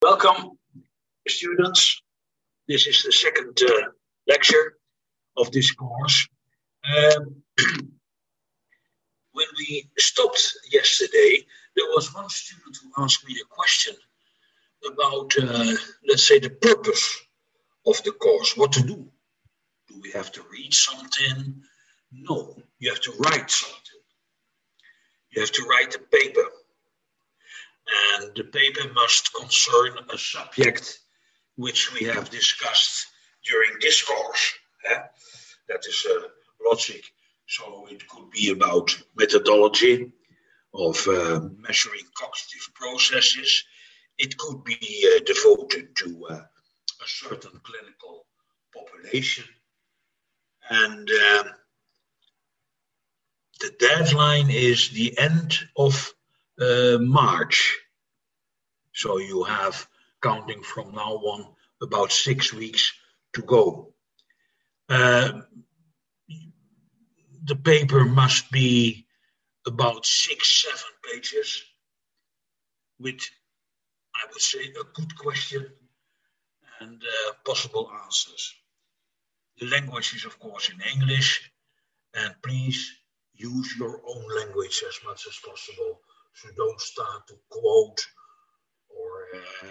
Welcome, students. This is the second lecture of this course. When we stopped yesterday, there was one student who asked me a question about, let's say, the purpose of the course, what to do. Do we have to read something? No, you have to write something. You have to write a paper. And the paper must concern a subject which we have discussed during this course. That is logic. So it could be about methodology of measuring cognitive processes. It could be devoted to a certain clinical population. And the deadline is the end of March. So you have, counting from now on, about 6 weeks to go. The paper must be about 6-7 pages with, I would say, a good question and possible answers. The language is, of course, in English, and please use your own language as much as possible. So don't start to quote or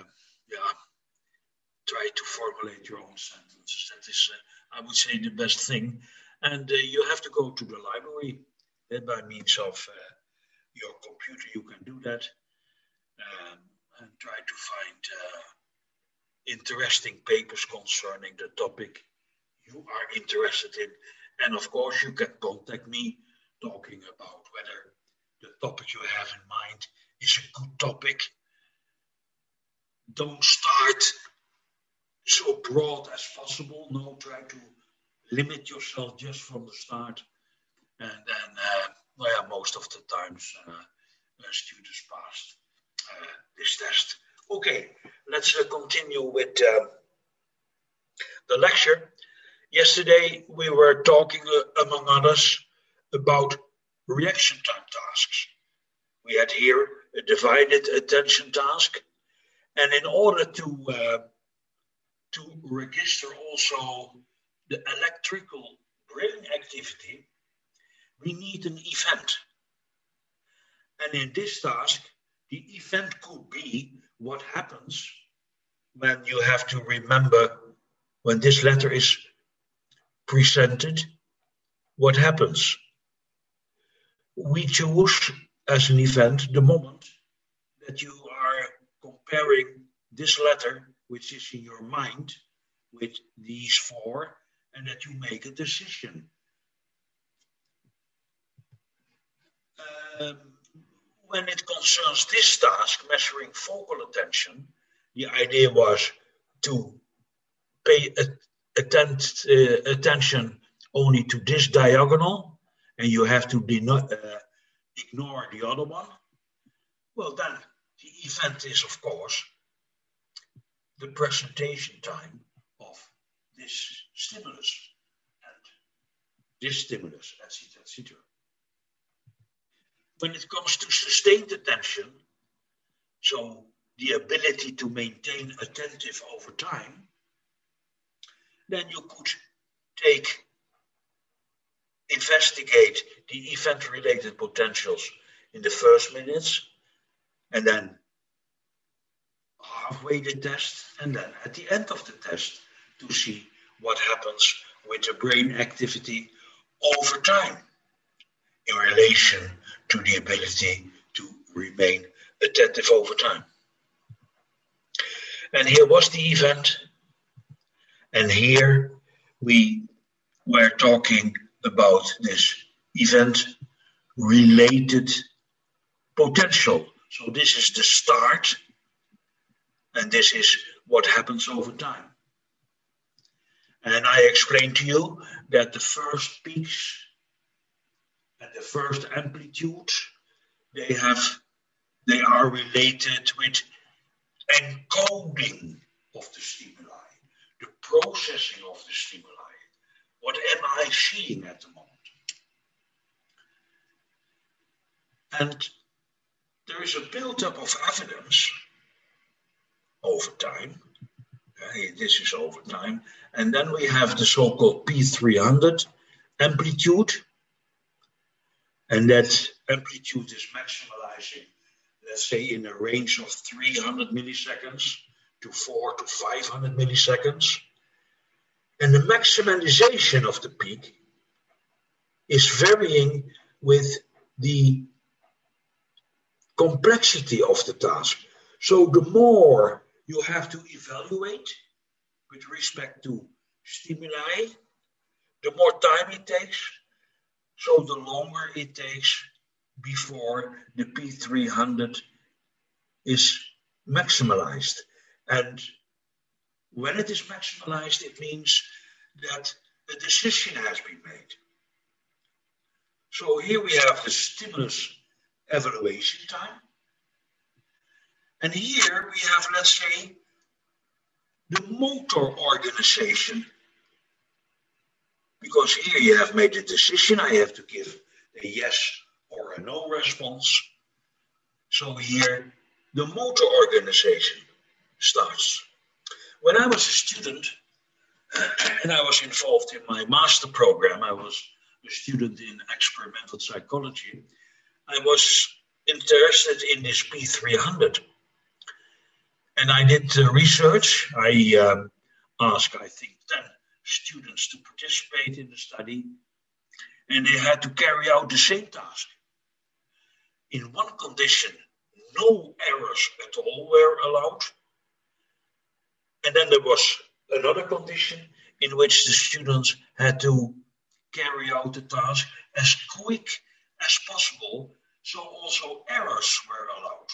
try to formulate your own sentences. That is, I would say, the best thing. And you have to go to the library. By means of your computer, you can do that. And try to find interesting papers concerning the topic you are interested in. And of course, you can contact me talking about whether the topic you have in mind is a good topic. Don't start so broad as possible. No, try to limit yourself just from the start. And then, most of the times, students passed this test. Okay, let's continue with the lecture. Yesterday, we were talking, among others, about reaction time tasks. We had here a divided attention task. And in order to register also the electrical brain activity, we need an event. And in this task, the event could be what happens when you have to remember when this letter is presented, what happens. We choose as an event the moment that you are comparing this letter, which is in your mind, with these four, and that you make a decision. When it concerns this task, measuring focal attention, the idea was to pay attention only to this diagonal, and you have to ignore the other one. Well, then the event is, of course, the presentation time of this stimulus and this stimulus, etc., etc. When it comes to sustained attention, so the ability to maintain attentive over time, then you could investigate the event-related potentials in the first minutes, and then halfway the test, and then at the end of the test to see what happens with the brain activity over time in relation to the ability to remain attentive over time. And here was the event. And here we were talking about this event-related potential. So this is the start, and this is what happens over time. And I explained to you that the first peaks and the first amplitudes, they are related with encoding of the stimuli, the processing of the stimuli. What am I seeing at the moment? And there is a build-up of evidence over time. This is over time. And then we have the so-called P300 amplitude. And that amplitude is maximalizing, let's say, in a range of 300 milliseconds to 400 to 500 milliseconds. And the maximization of the peak is varying with the complexity of the task. So the more you have to evaluate with respect to stimuli, the more time it takes, so the longer it takes before the P300 is maximalized. And when it is maximalized, it means that a decision has been made. So here we have the stimulus evaluation time. And here we have, let's say, the motor organization. Because here you have made a decision, I have to give a yes or a no response. So here the motor organization starts. When I was a student and I was involved in my master program, I was a student in experimental psychology. I was interested in this P300. And I did research. I asked, I think, 10 students to participate in the study. And they had to carry out the same task. In one condition, no errors at all were allowed. And then there was another condition in which the students had to carry out the task as quick as possible, so also errors were allowed.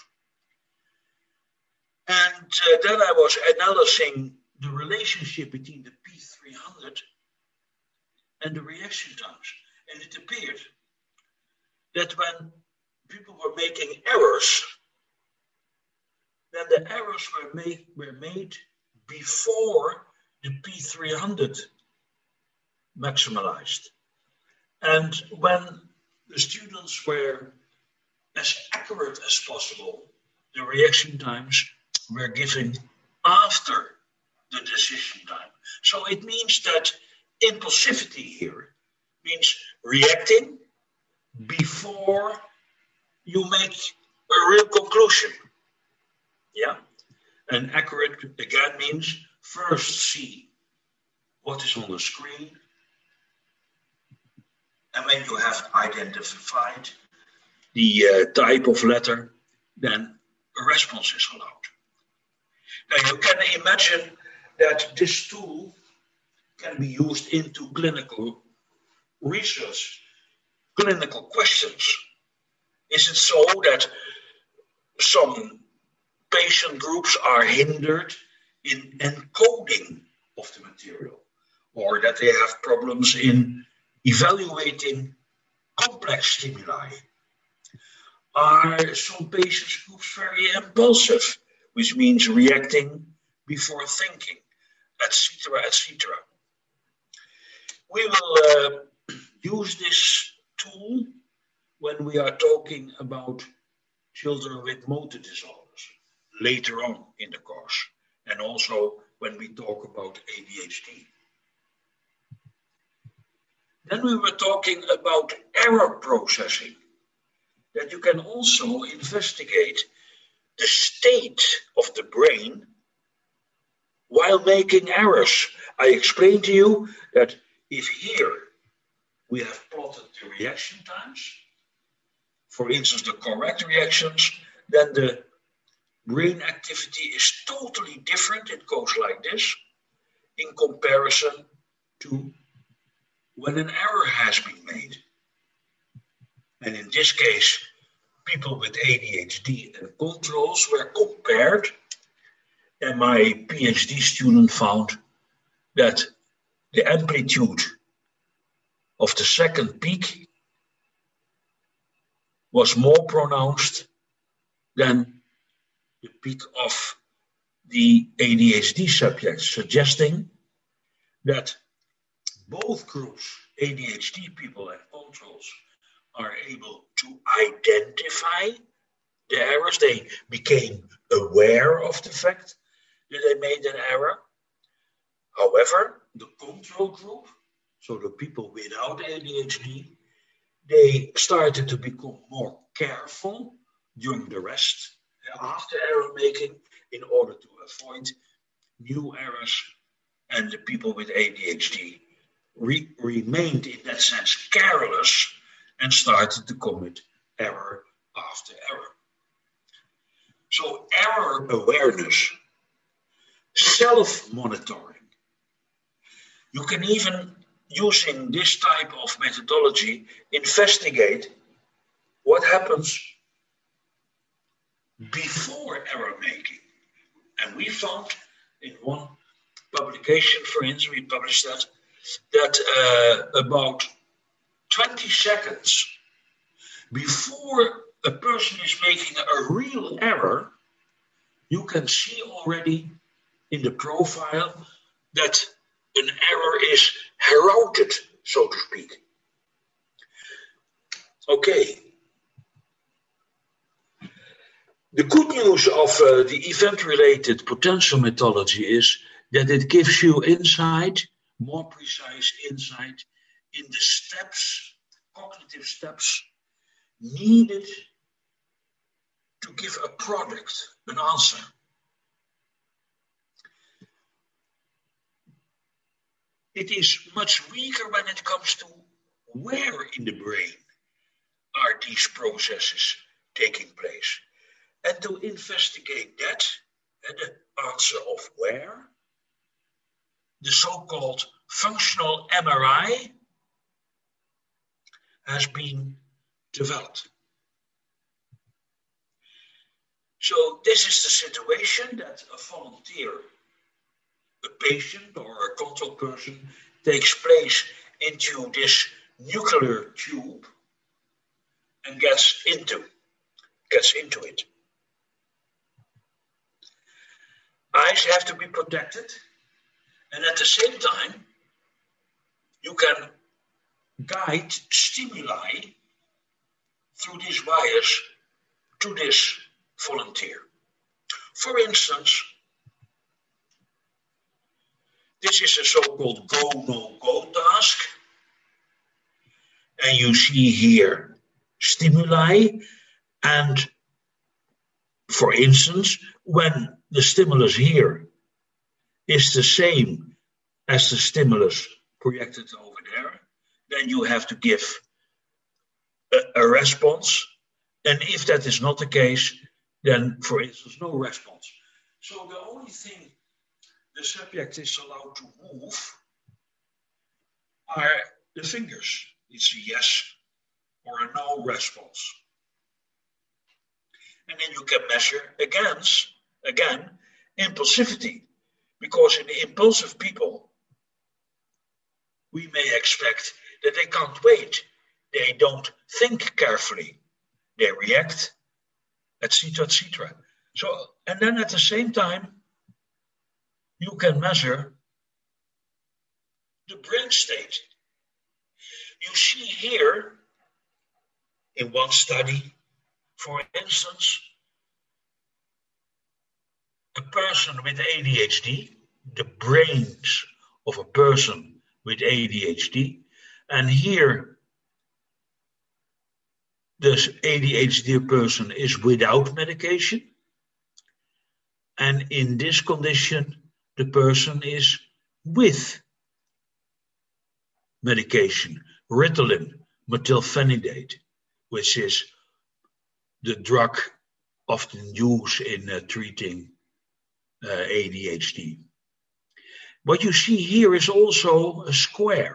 And then I was analyzing the relationship between the P300 and the reaction times. And it appeared that when people were making errors, then the errors were made before the P300 maximalized. And when the students were as accurate as possible, the reaction times were given after the decision time. So it means that impulsivity here means reacting before you make a real conclusion. Yeah? And accurate, again, means first see what is on the screen. And when you have identified the type of letter, then a response is allowed. Now you can imagine that this tool can be used into clinical research, clinical questions. Is it so that some patient groups are hindered in encoding of the material, or that they have problems in evaluating complex stimuli? Are some patient groups very impulsive, which means reacting before thinking, etc., etc.? We will use this tool when we are talking about children with motor disorders later on in the course, and also when we talk about ADHD. Then we were talking about error processing, that you can also investigate the state of the brain while making errors. I explained to you that if here we have plotted the reaction times, for instance, the correct reactions, then the brain activity is totally different. It goes like this in comparison to when an error has been made. And in this case, people with ADHD and controls were compared. And my PhD student found that the amplitude of the second peak was more pronounced than the peak of the ADHD subjects, suggesting that both groups, ADHD people and controls, are able to identify the errors. They became aware of the fact that they made an error. However, the control group, so the people without ADHD, they started to become more careful during the rest, after error making, in order to avoid new errors. And the people with ADHD remained, in that sense, careless and started to commit error after error. So error awareness, self-monitoring. You can even, using this type of methodology, investigate what happens before error making. And we found in one publication, for instance, we published that about 20 seconds before a person is making a real error, you can see already in the profile that an error is heralded, so to speak. Okay. The good news of the event-related potential methodology is that it gives you insight, more precise insight, in the steps, cognitive steps, needed to give a product, an answer. It is much weaker when it comes to where in the brain are these processes taking place. And to investigate that, and the answer of where, the so-called functional MRI has been developed. So this is the situation that a volunteer, a patient or a control person, takes place into this nuclear tube and gets into it. Eyes have to be protected, and at the same time, you can guide stimuli through these wires to this volunteer. For instance, this is a so-called go-no-go task, and you see here stimuli, and for instance, when the stimulus here is the same as the stimulus projected over there, then you have to give a response. And if that is not the case, then, for instance, no response. So the only thing the subject is allowed to move are the fingers. It's a yes or a no response. And then you can measure again, impulsivity. Because in the impulsive people, we may expect that they can't wait. They don't think carefully. They react, etc., etc. So, and then at the same time, you can measure the brain state. You see here, in one study, for instance, a person with ADHD, the brains of a person with ADHD, and here this ADHD person is without medication, and in this condition, the person is with medication, Ritalin, methylphenidate, which is the drug often used in treating ADHD. What you see here is also a square.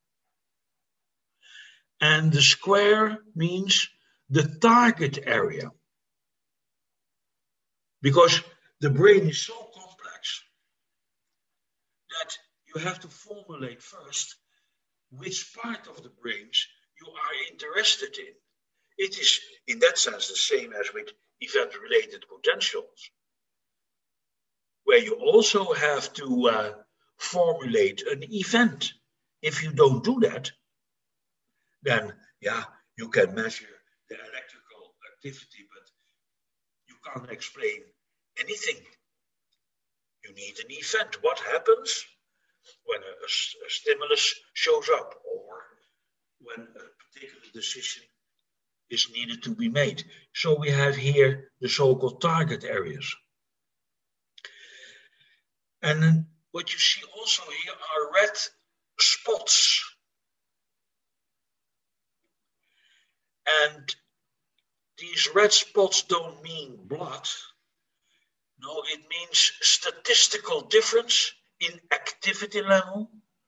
And the square means the target area. Because the brain is so complex that you have to formulate first which part of the brains you are interested in. It is, in that sense, the same as with event-related potentials, where you also have to formulate an event. If you don't do that, then, you can measure the electrical activity, but you can't explain anything. You need an event. What happens when a stimulus shows up or when a particular decision is needed to be made? So we have here the so-called target areas. And then what you see also here are red spots. And these red spots don't mean blood. No, it means statistical difference in activity level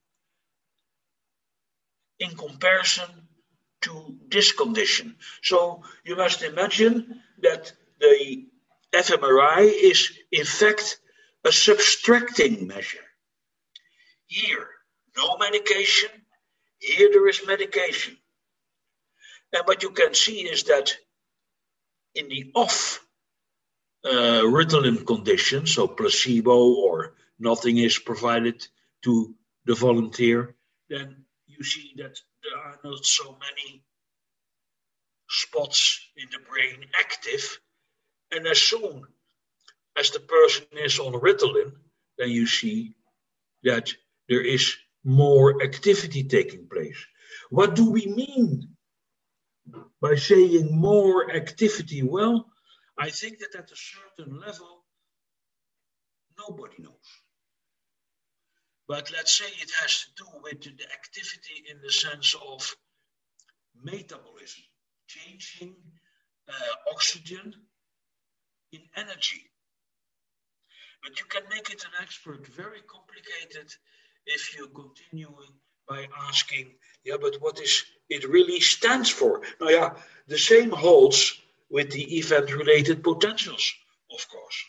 in comparison to this condition. So you must imagine that the fMRI is in fact a subtracting measure. Here, no medication. Here there is medication. And what you can see is that in the off Ritalin condition, so placebo or nothing is provided to the volunteer, then you see that there are not so many spots in the brain active. And as soon as the person is on Ritalin, then you see that there is more activity taking place. What do we mean by saying more activity? Well, I think that at a certain level, nobody knows. But let's say it has to do with the activity in the sense of metabolism, changing oxygen in energy. But you can make it an expert very complicated if you continue by asking, yeah, but what is it really stands for? Now, yeah, the same holds with the event-related potentials, of course.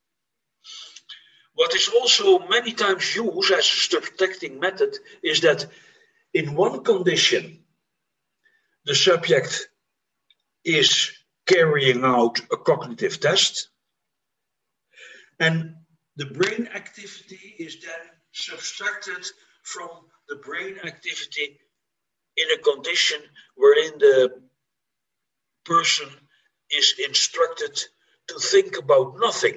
What is also many times used as a subtracting method is that in one condition, the subject is carrying out a cognitive test, and the brain activity is then subtracted from the brain activity in a condition wherein the person is instructed to think about nothing.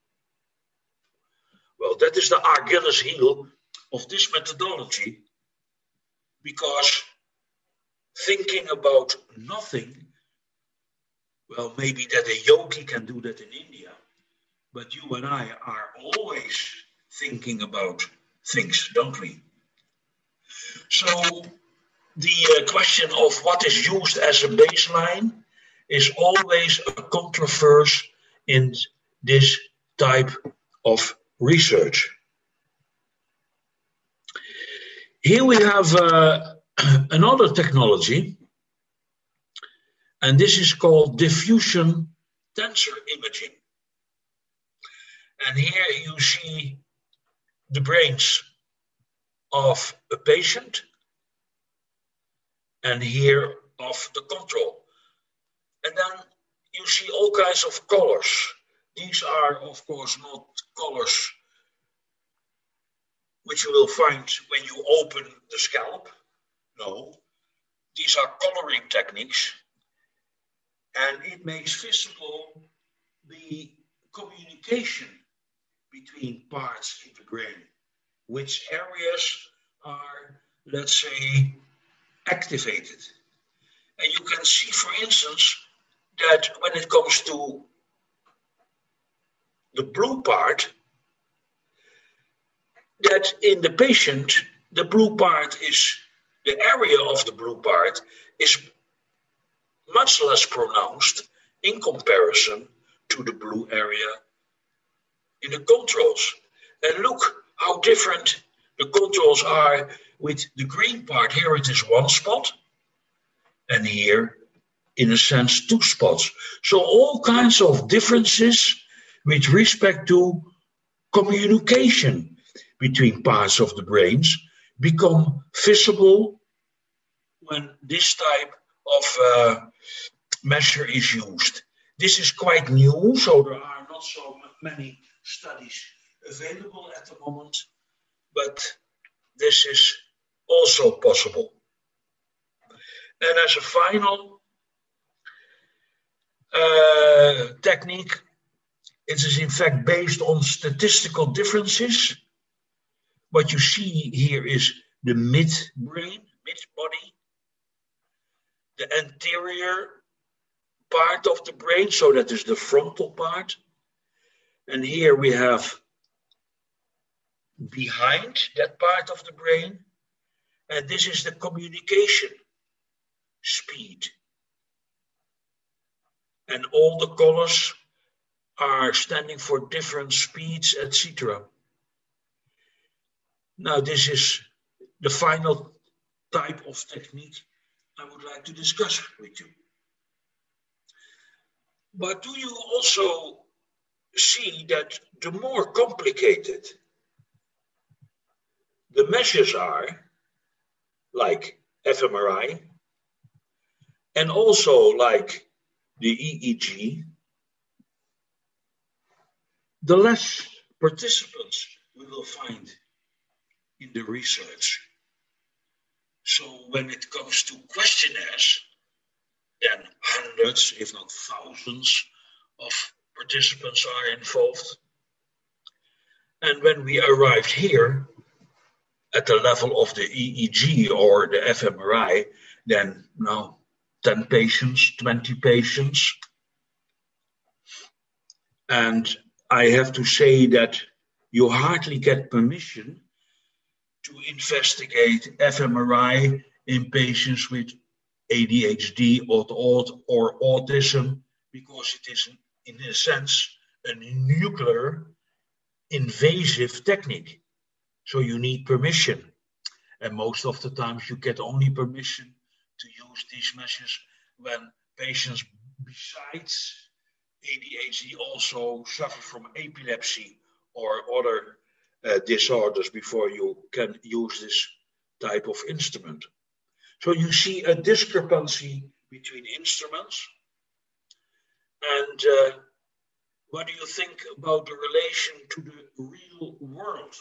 Well, that is the Achilles heel of this methodology, because thinking about nothing, well, maybe that a yogi can do that in India, but you and I are always thinking about things, don't we? So the question of what is used as a baseline is always a controversy in this type of research. Here we have another technology, and this is called diffusion tensor imaging. And here you see the brains of a patient, and here of the control. And then you see all kinds of colors. These are, of course, not colors which you will find when you open the scalp. No, these are coloring techniques, and it makes visible the communication between parts in the brain, which areas are, let's say, activated. And you can see, for instance, that when it comes to the blue part, that in the patient, the blue part is, the area of the blue part is much less pronounced in comparison to the blue area in the controls. And look how different the controls are with the green part. Here it is one spot, and here, in a sense, two spots. So all kinds of differences with respect to communication between parts of the brains become visible when this type of measure is used. This is quite new, so there are not so many studies available at the moment, but this is also possible. And as a final technique, It is in fact based on statistical differences. What you see here is the midbrain, mid-body, the anterior part of the brain, so that is the frontal part. And here we have behind that part of the brain, and this is the communication speed. And all the colors are standing for different speeds, etc. Now, this is the final type of technique I would like to discuss with you. But do you also see that the more complicated the measures are, like fMRI, and also like the EEG, the less participants we will find in the research. So when it comes to questionnaires, then hundreds, if not thousands, of participants are involved. And when we arrived here at the level of the EEG or the fMRI, then now 10 patients, 20 patients. And I have to say that you hardly get permission to investigate fMRI in patients with ADHD or autism, because it is, in a sense, a nuclear invasive technique. So you need permission. And most of the times you get only permission to use these measures when patients, besides ADHD, also suffer from epilepsy or other disorders before you can use this type of instrument. So you see a discrepancy between instruments. And what do you think about the relation to the real world?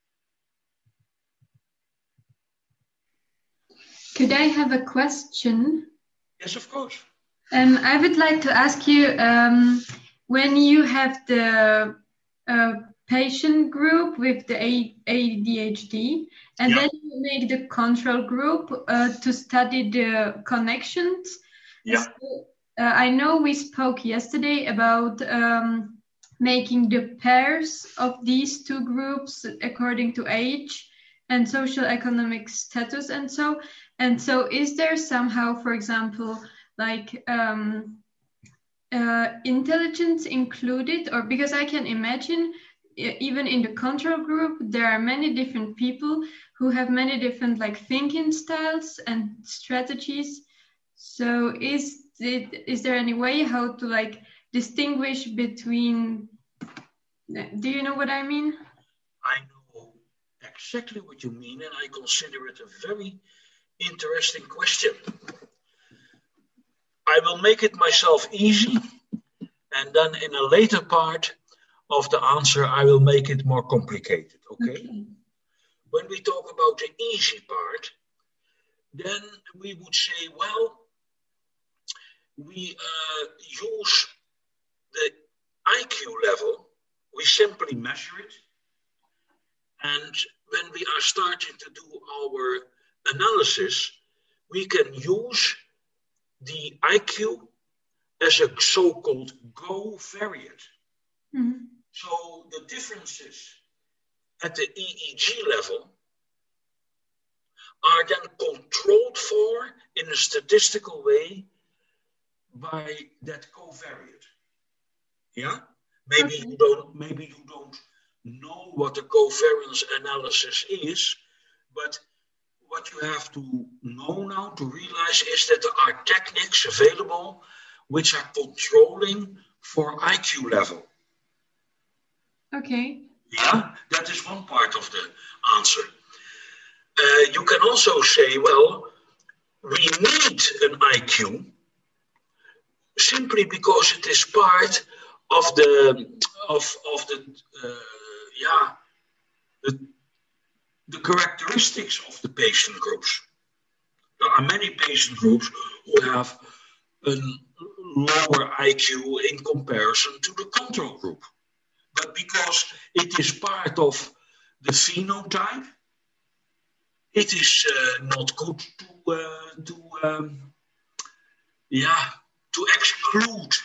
Could I have a question? Yes, of course. I would like to ask you, when you have the patient group with the ADHD, and then you make the control group to study the connections. Yeah. So, I know we spoke yesterday about making the pairs of these two groups according to age and social economic status and so. And so is there somehow, for example, like intelligence included? Or because I can imagine even in the control group, there are many different people who have many different like thinking styles and strategies. So is there any way how to like distinguish between, do you know what I mean? I know exactly what you mean, and I consider it a very interesting question. I will make it myself easy, and then in a later part of the answer, I will make it more complicated, okay? When we talk about the easy part, then we would say, well, we use the IQ level, we simply measure it, and when we are starting to do our analysis, we can use the IQ as a so-called covariate. Mm-hmm. So the differences at the EEG level are then controlled for in a statistical way by that covariate. Yeah? Maybe you don't know what the covariance analysis is, but what you have to know now to realize is that there are techniques available which are controlling for IQ level. Okay. Yeah, that is one part of the answer. You can also say, well, we need an IQ simply because it is part of the characteristics of the patient groups. There are many patient groups who have a lower IQ in comparison to the control group. But because it is part of the phenotype, it is not good to exclude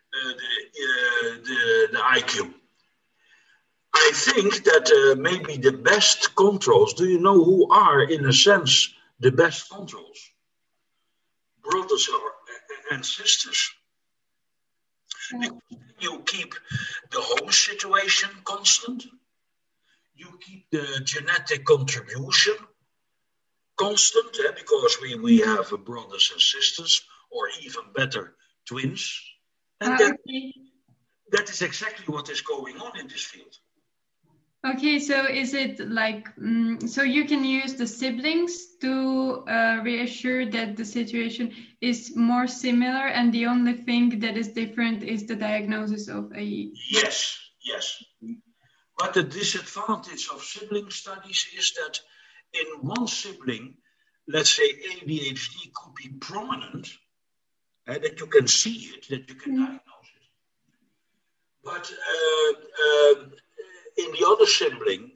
the IQ. I think that maybe the best controls, do you know who are, in a sense, the best controls? Brothers and sisters. Because you keep the home situation constant, you keep the genetic contribution constant, because we have brothers and sisters, or even better, twins. And that is exactly what is going on in this field. Okay, so is it like, so you can use the siblings to reassure that the situation is more similar and the only thing that is different is the diagnosis of AE? Yes. But the disadvantage of sibling studies is that in one sibling, let's say ADHD could be prominent, that you can see it, that you can diagnose it. But in the other sibling,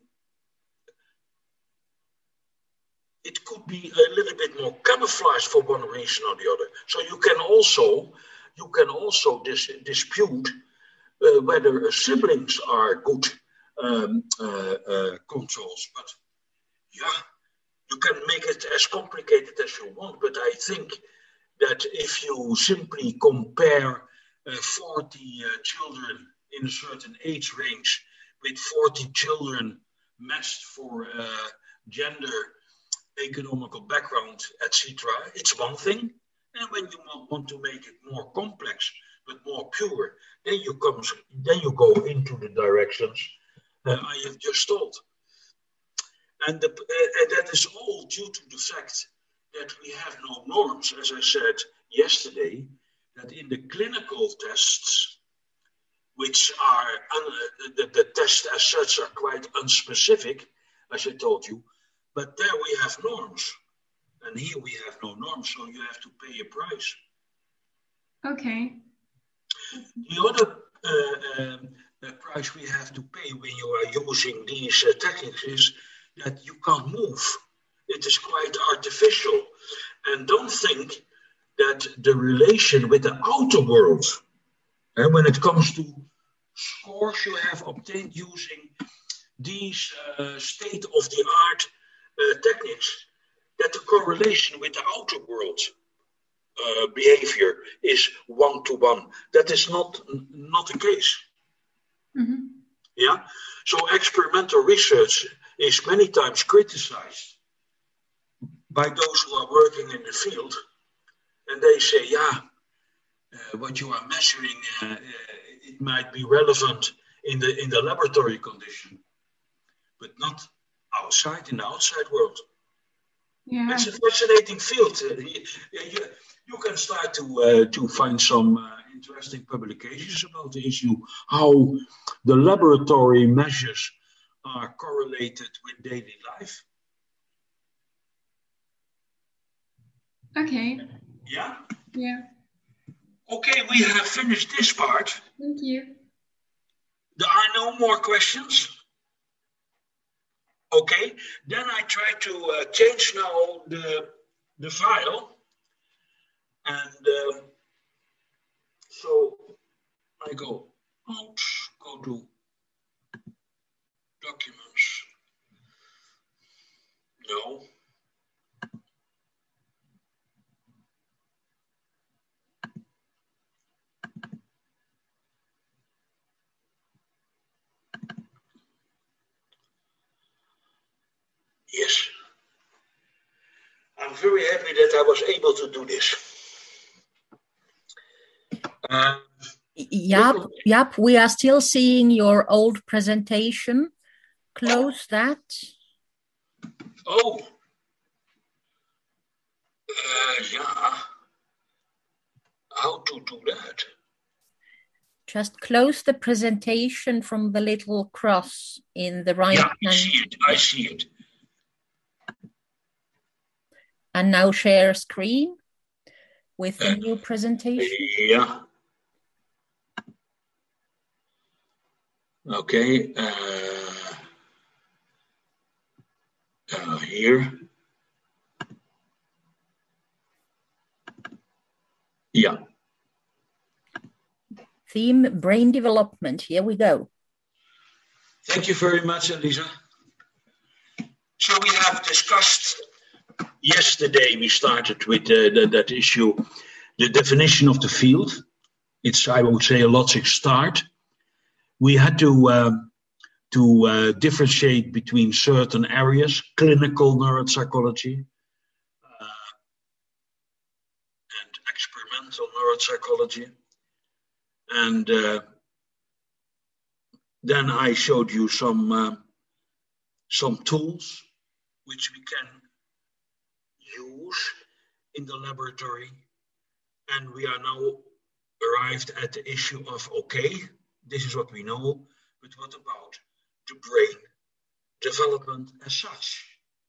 it could be a little bit more camouflaged for one reason or the other. So you can also dispute whether siblings are good controls. But yeah, you can make it as complicated as you want. But I think that if you simply compare 40 children in a certain age range with 40 children matched for gender, economical background, etc., it's one thing. And when you want to make it more complex but more pure, then you go into the directions I have just told. And that is all due to the fact that we have no norms, as I said yesterday, that in the clinical tests, which are, the tests as such are quite unspecific, as I told you, but there we have norms. And here we have no norms, so you have to pay a price. Okay. The other price we have to pay when you are using these techniques is that you can't move. It is quite artificial. And don't think that the relation with the outer world, and when it comes to scores you have obtained using these state-of-the-art techniques, that the correlation with the outer world behavior is 1-to-1. That is not the case. Mm-hmm. Yeah. So experimental research is many times criticized by those who are working in the field, and they say, what you are measuring, it might be relevant in the laboratory condition, but not outside in the outside world. Yeah. It's a fascinating field. You can start to find some interesting publications about the issue, how the laboratory measures are correlated with daily life. Okay. Yeah? Yeah. Okay, we have finished this part. Thank you. There are no more questions? Okay, then I try to change now the file. And so I go out, go to documents. No. Yes. I'm very happy that I was able to do this. Jaap, we are still seeing your old presentation. Close that. Oh. Yeah. How to do that? Just close the presentation from the little cross in the right hand. I see it. And now share screen with the new presentation. Yeah. Okay. Here. Yeah. Theme, brain development. Here we go. Thank you very much, Elisa. So we have discussed yesterday, we started with that issue, the definition of the field. It's, I would say, a logic start. We had to differentiate between certain areas, clinical neuropsychology and experimental neuropsychology. And then I showed you some tools which we can use in the laboratory. And we are now arrived at the issue of, okay, this is what we know, but what about the brain development as such?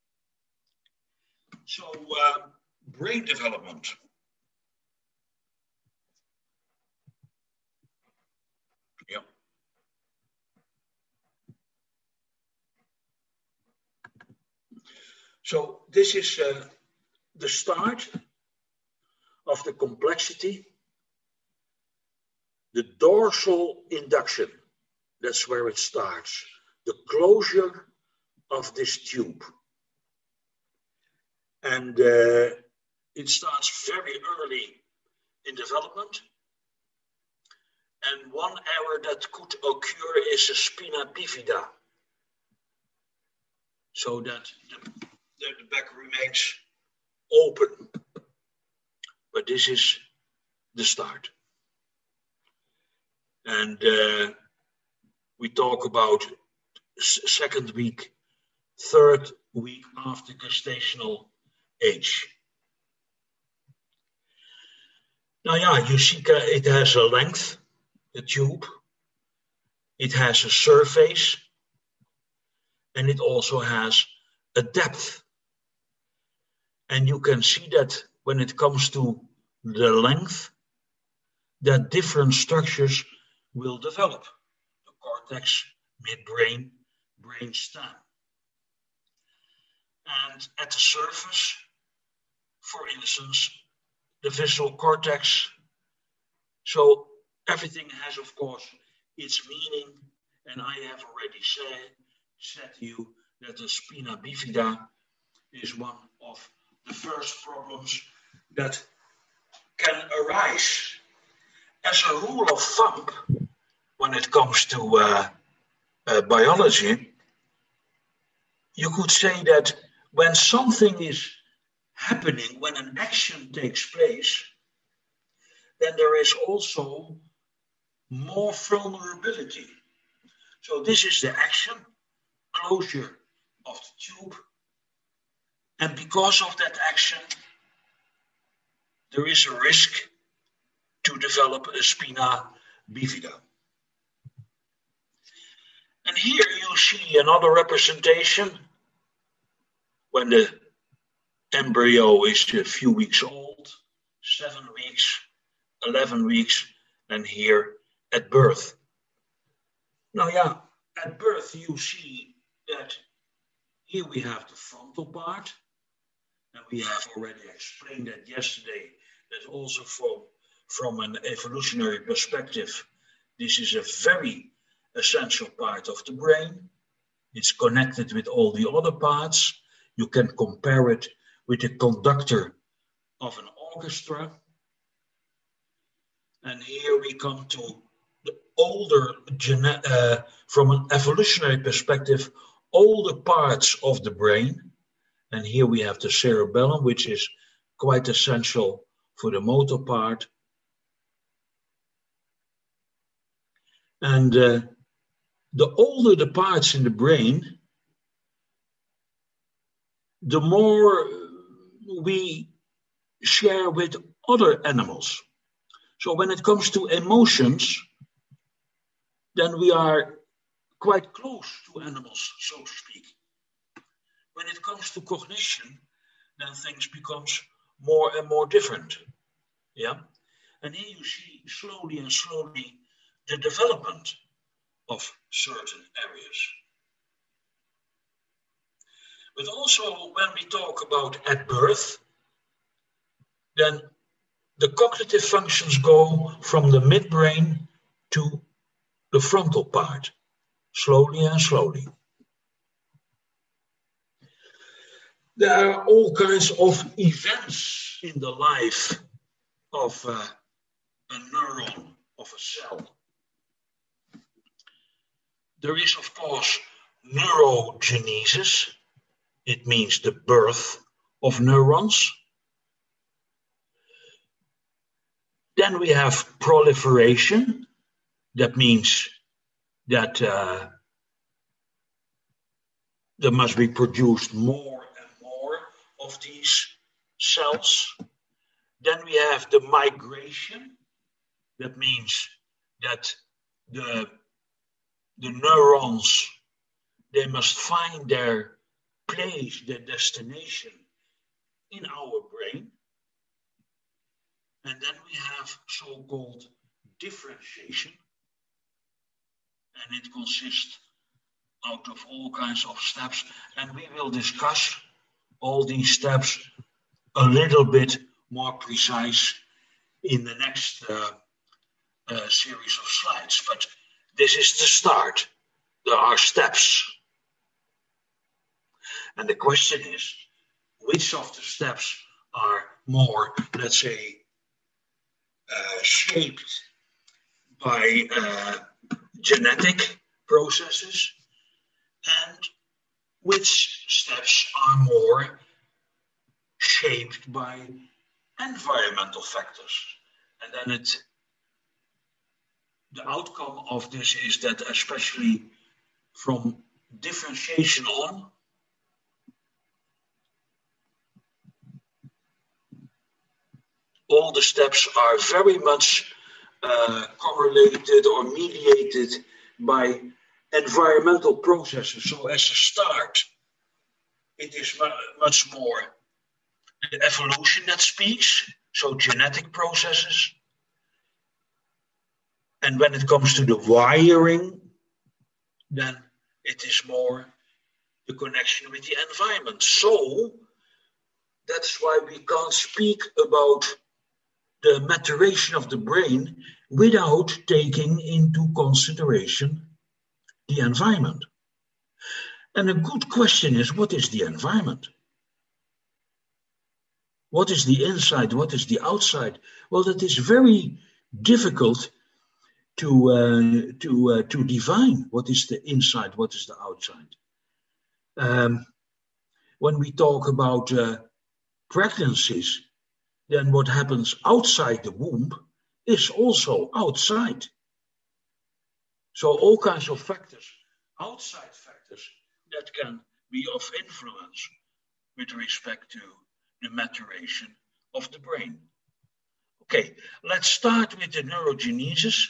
So brain development. Yeah. So this is the start of the complexity, the dorsal induction. That's where it starts, the closure of this tube. And it starts very early in development. And one error that could occur is a spina bifida, so that the back remains open. But this is the start. And we talk about second week, third week after gestational age. Now, yeah, you see it has a length, the tube. It has a surface. And it also has a depth. And you can see that when it comes to the length, that different structures will develop. The cortex, midbrain, brainstem. And at the surface, for instance, the visual cortex. So everything has, of course, its meaning. And I have already said to you that the spina bifida is one of the first problems that can arise. As a rule of thumb, when it comes to biology, you could say that when something is happening, when an action takes place, then there is also more vulnerability. So this is the action, closure of the tube. And because of that action, there is a risk to develop a spina bifida. And here you see another representation when the embryo is a few weeks old, 7 weeks, 11 weeks, and here at birth. Now, yeah, at birth you see that here we have the frontal part, and we have already explained that yesterday, that also from an evolutionary perspective, this is a very essential part of the brain. It's connected with all the other parts. You can compare it with the conductor of an orchestra. And here we come to the older, from an evolutionary perspective, older parts of the brain. And here we have the cerebellum, which is quite essential for the motor part. And the older the parts in the brain, the more we share with other animals. So when it comes to emotions, then we are quite close to animals, so to speak. When it comes to cognition, then things becomes more and more different. Yeah, and here you see slowly and slowly the development of certain areas. But also when we talk about at birth, then the cognitive functions go from the midbrain to the frontal part, slowly and slowly. There are all kinds of events in the life of a neuron, of a cell. There is, of course, neurogenesis. It means the birth of neurons. Then we have proliferation. That means that there must be produced more and more of these cells. Then we have the migration. That means that the neurons, they must find their place, their destination in our brain. And then we have so-called differentiation. And it consists out of all kinds of steps. And we will discuss all these steps a little bit more precise in the next series of slides. But this is the start. There are steps. And the question is, which of the steps are more, let's say, shaped by genetic processes, and which steps are more shaped by environmental factors. And then the outcome of this is that, especially from differentiation on, all the steps are very much correlated or mediated by environmental processes. So as a start, it is much more the evolution that speaks, so genetic processes. And when it comes to the wiring, then it is more the connection with the environment. So that's why we can't speak about the maturation of the brain without taking into consideration the environment. And a good question is, what is the environment? What is the inside? What is the outside? Well, that is very difficult to define. What is the inside? What is the outside? When we talk about pregnancies, then what happens outside the womb is also outside. So all kinds of factors, outside factors, that can be of influence with respect to the maturation of the brain. Okay, let's start with the neurogenesis.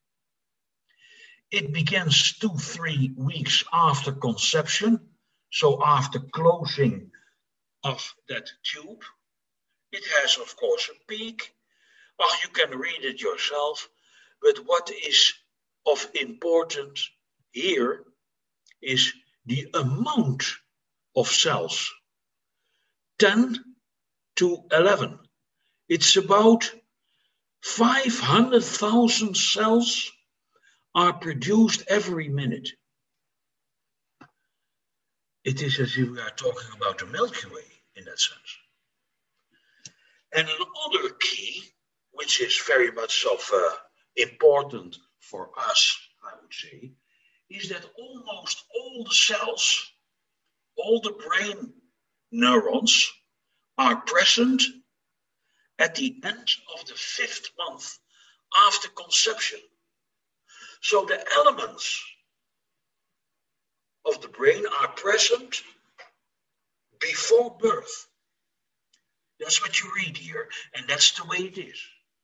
It begins 2-3 weeks after conception, so after closing of that tube. It has, of course, a peak. Well, you can read it yourself, but what is of importance here is the amount of cells. 10 to 11. It's about 500,000 cells are produced every minute. It is as if we are talking about the Milky Way in that sense. And another key, which is very much of important for us, I would say, is that almost all the cells, all the brain neurons are present at the end of the 5th month after conception. So the elements of the brain are present before birth. That's what you read here, and that's the way it is.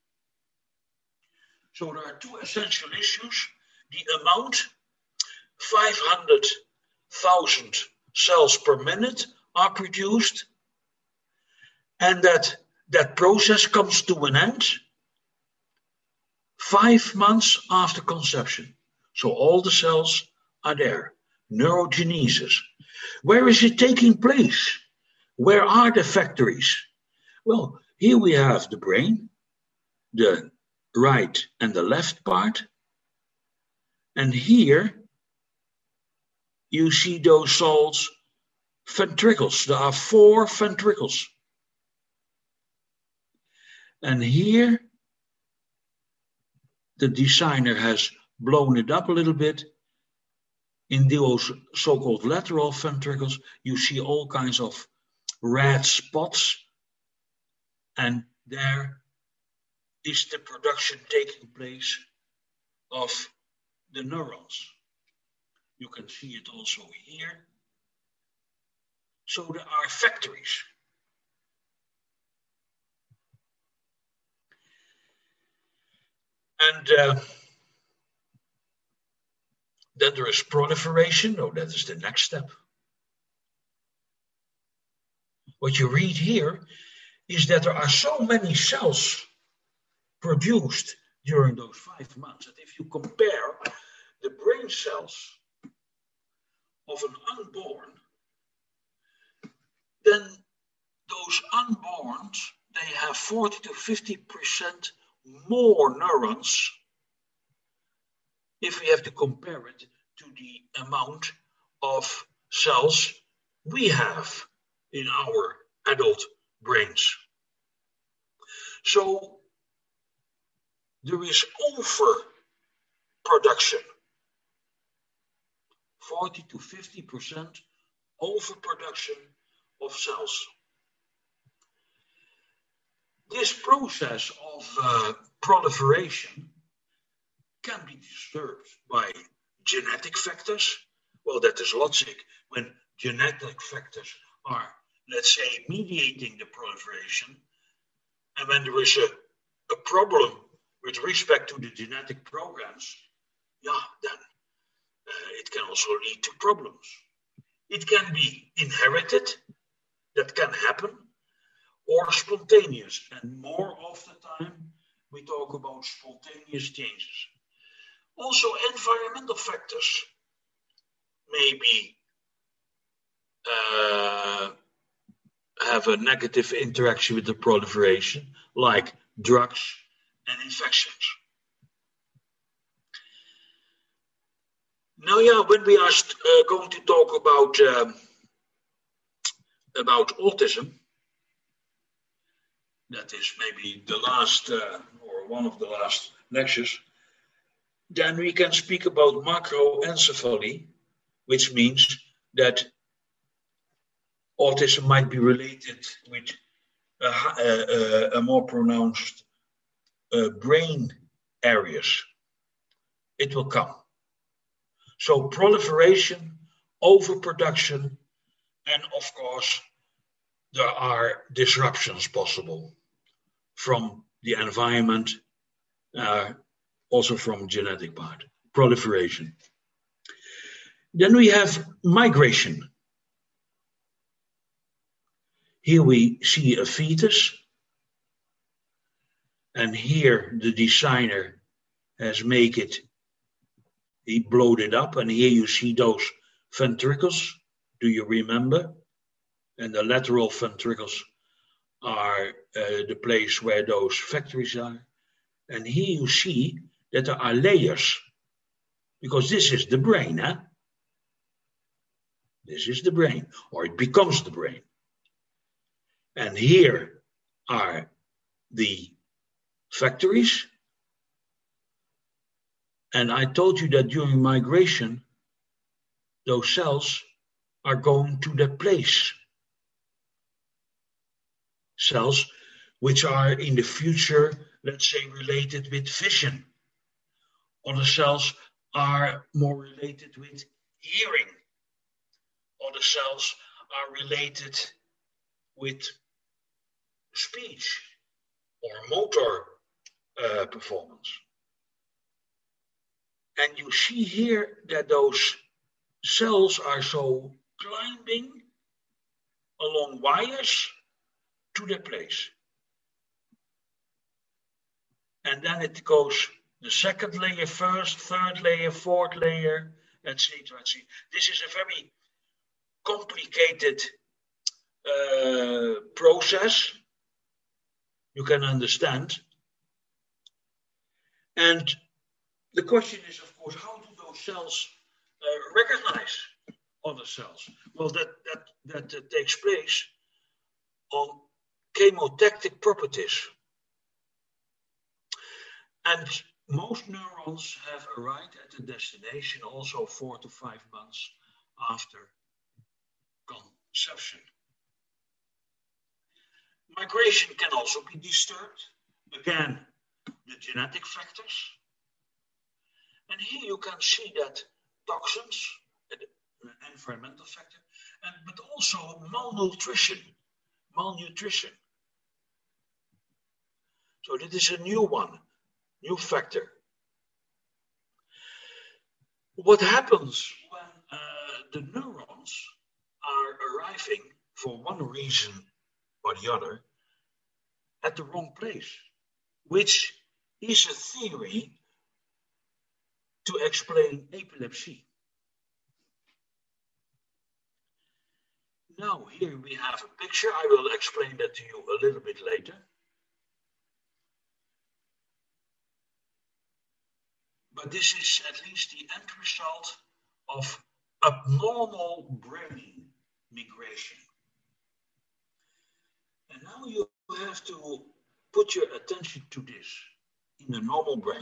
So there are two essential issues. The amount, 500,000 cells per minute are produced, and that process comes to an end 5 months after conception. So all the cells are there. Neurogenesis. Where is it taking place? Where are the factories? Well, here we have the brain, the right and the left part. And here you see those cells, ventricles. There are 4 ventricles. And here the designer has blown it up a little bit. In those so-called lateral ventricles, you see all kinds of red spots. And there is the production taking place of the neurons. You can see it also here. So there are factories. And then there is proliferation. Oh, that is the next step. What you read here is that there are so many cells produced during those 5 months that if you compare the brain cells of an unborn, then those unborns, they have 40 to 50% more neurons if we have to compare it to the amount of cells we have in our adult brains. So there is overproduction, 40 to 50% overproduction of cells. This process of proliferation can be disturbed by genetic factors. Well, that is logic. When genetic factors are, let's say, mediating the proliferation, and when there is a problem with respect to the genetic programs, then it can also lead to problems. It can be inherited, that can happen, or spontaneous. And more of the time, we talk about spontaneous changes. Also, environmental factors maybe have a negative interaction with the proliferation, like drugs and infections. Now, when we are going to talk about autism, that is maybe the last or one of the last lectures, then we can speak about macroencephaly, which means that autism might be related with a more pronounced brain areas. It will come. So proliferation, overproduction, and of course, there are disruptions possible from the environment, also from genetic part, proliferation. Then we have migration. Here we see a fetus, and here the designer has made it, he blowed it up, and here you see those ventricles. Do you remember? And the lateral ventricles are the place where those factories are. And here you see that there are layers, because this is the brain, huh? This is the brain, or it becomes the brain. And here are the factories. And I told you that during migration, those cells are going to that place. Cells which are in the future, let's say, related with vision. Other cells are more related with hearing. Other cells are related with speech or motor performance. And you see here that those cells are so climbing along wires to that place. And then it goes The second layer first, third layer, fourth layer, etc. This is a very complicated process. You can understand. And the question is, of course, how do those cells recognize other cells? Well, that takes place on chemotactic properties. And most neurons have arrived at the destination also 4 to 5 months after conception. Migration can also be disturbed. Again, the genetic factors. And here you can see that toxins, an environmental factor, but also malnutrition. So that is a new one, new factor. What happens when the neurons are arriving for one reason or the other at the wrong place, which is a theory to explain epilepsy. Now here we have a picture. I will explain that to you a little bit later. But this is at least the end result of abnormal brain migration. And now you have to put your attention to this in the normal brain.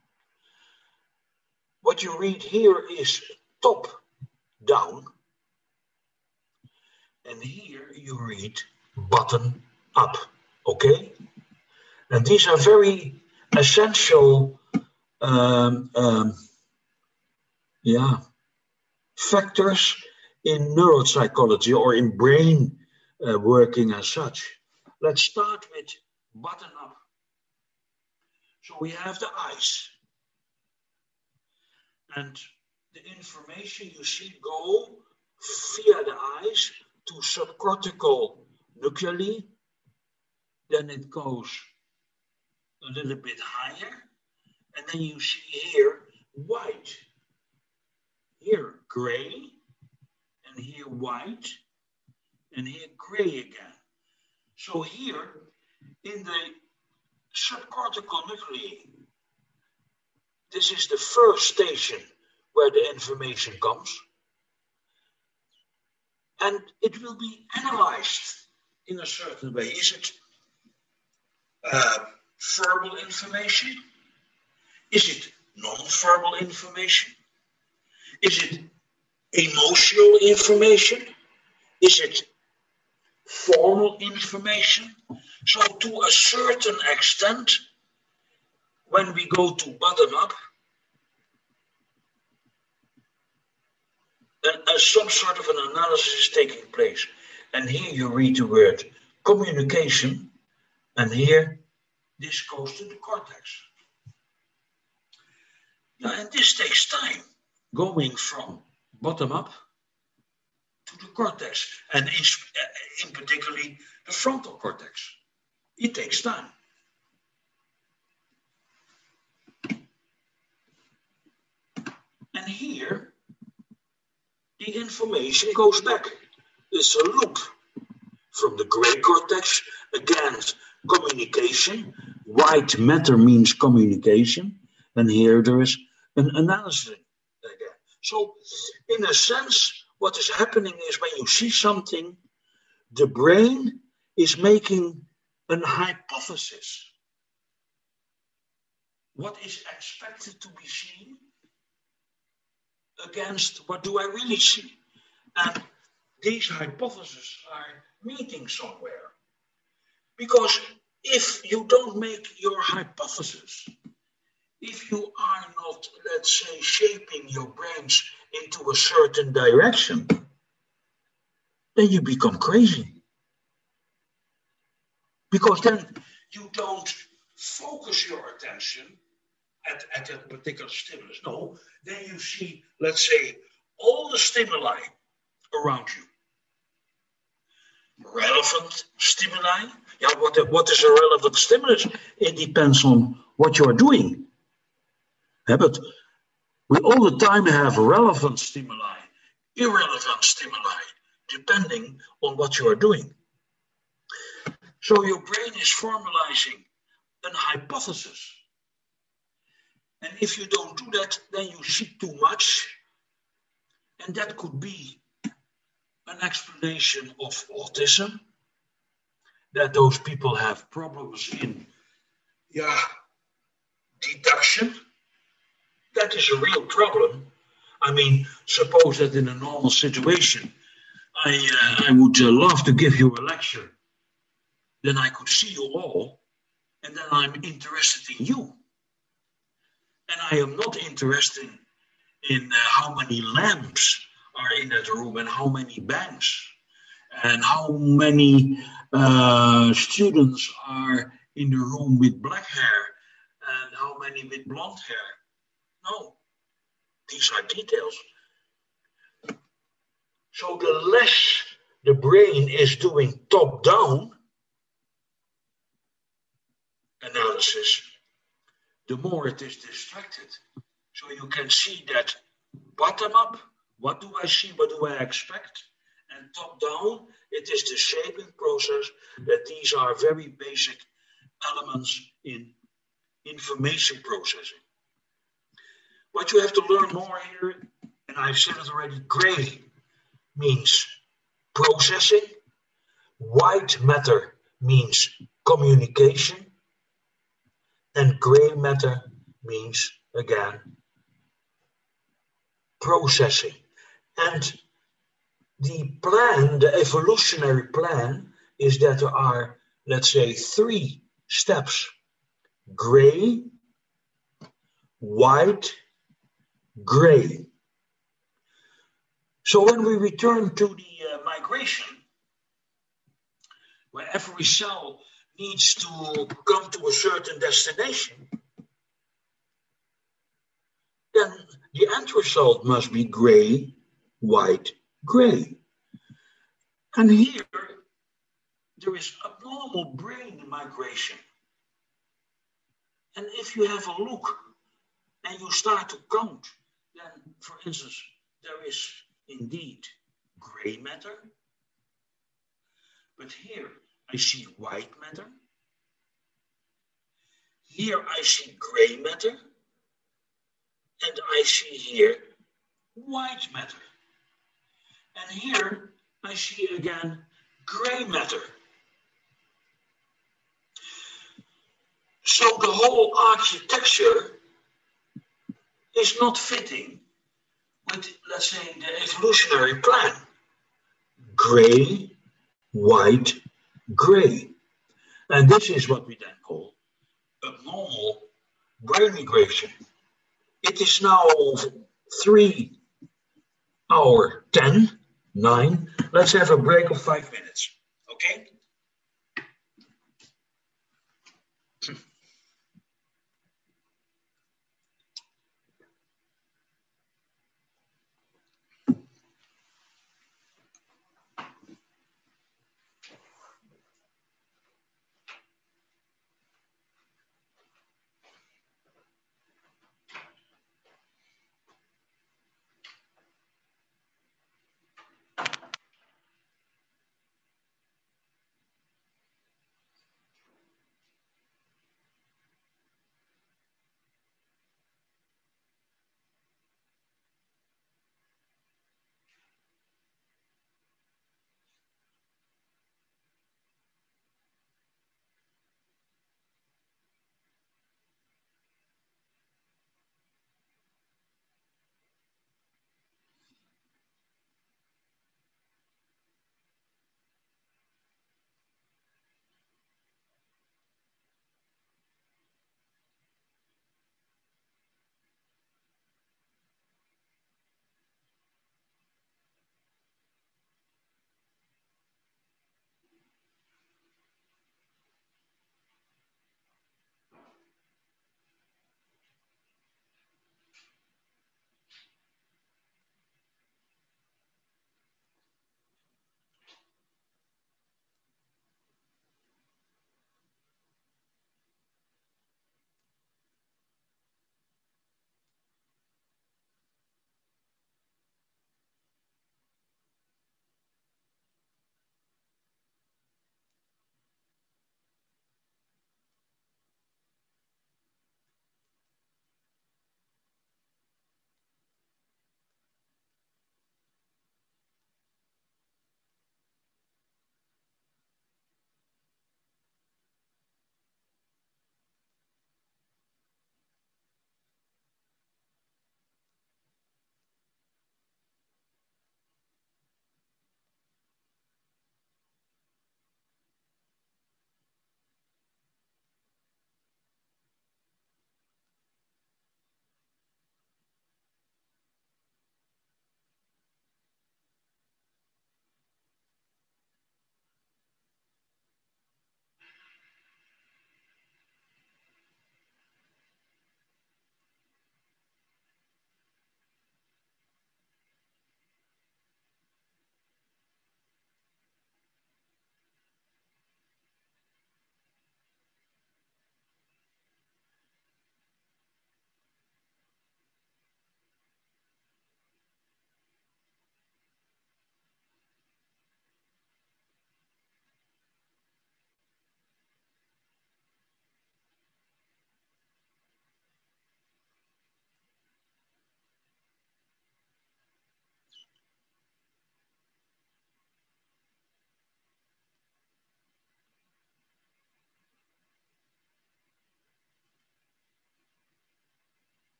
What you read here is top down, and here you read bottom up, okay? And these are very essential factors in neuropsychology or in brain working as such. Let's start with bottom up. So we have the eyes. And the information you see go via the eyes to subcortical nuclei. Then it goes a little bit higher. And then you see here white. Here gray. And here white. And here gray again. So here in the subcortical nuclei, this is the first station where the information comes. And it will be analyzed in a certain way. Is it verbal information? Is it non-verbal information? Is it emotional information? Is it formal information? So to a certain extent, when we go to bottom up, some sort of an analysis is taking place. And here you read the word communication, and here this goes to the cortex. Now, and this takes time, going from bottom up to the cortex, and in particularly the frontal cortex. It takes time. And here, the information goes back. It's a loop from the gray cortex, again, communication. White matter means communication. And here there is an analysis again. So, in a sense, what is happening is when you see something, the brain is making a hypothesis. What is expected to be seen against what do I really see? And these hypotheses are meeting somewhere. Because if you don't make your hypothesis, if you are not, let's say, shaping your brains into a certain direction, then you become crazy. Because then you don't focus your attention at a particular stimulus. No, then you see, let's say, all the stimuli around you. Relevant stimuli. Yeah, what is a relevant stimulus? It depends on what you're doing. But we all the time have relevant stimuli, irrelevant stimuli, depending on what you are doing. So your brain is formalizing an hypothesis. And if you don't do that, then you see too much. And that could be an explanation of autism, that those people have problems in deduction. That is a real problem. I mean, suppose that in a normal situation, I would love to give you a lecture. Then I could see you all, and then I'm interested in you. And I am not interested in how many lamps are in that room and how many banks and how many students are in the room with black hair and how many with blonde hair. No, these are details. So the less the brain is doing top-down analysis, the more it is distracted. So you can see that bottom-up, what do I see, what do I expect? And top-down, it is the shaping process, that these are very basic elements in information processing. What you have to learn more here, and I've said it already, gray means processing, white matter means communication, and gray matter means, again, processing. And the plan, the evolutionary plan, is that there are, let's say, 3 steps: gray, white, gray. So when we return to the migration, where every cell needs to come to a certain destination, then the end result must be gray, white, gray. And here, there is abnormal brain migration. And if you have a look and you start to count, then, for instance, there is indeed gray matter. But here I see white matter. Here I see gray matter. And I see here white matter. And here I see again gray matter. So the whole architecture is not fitting with, let's say, the evolutionary plan. Gray, white, gray. And this is what we then call abnormal brain migration. It is now 3:10, 9. Let's have a break of 5 minutes, okay?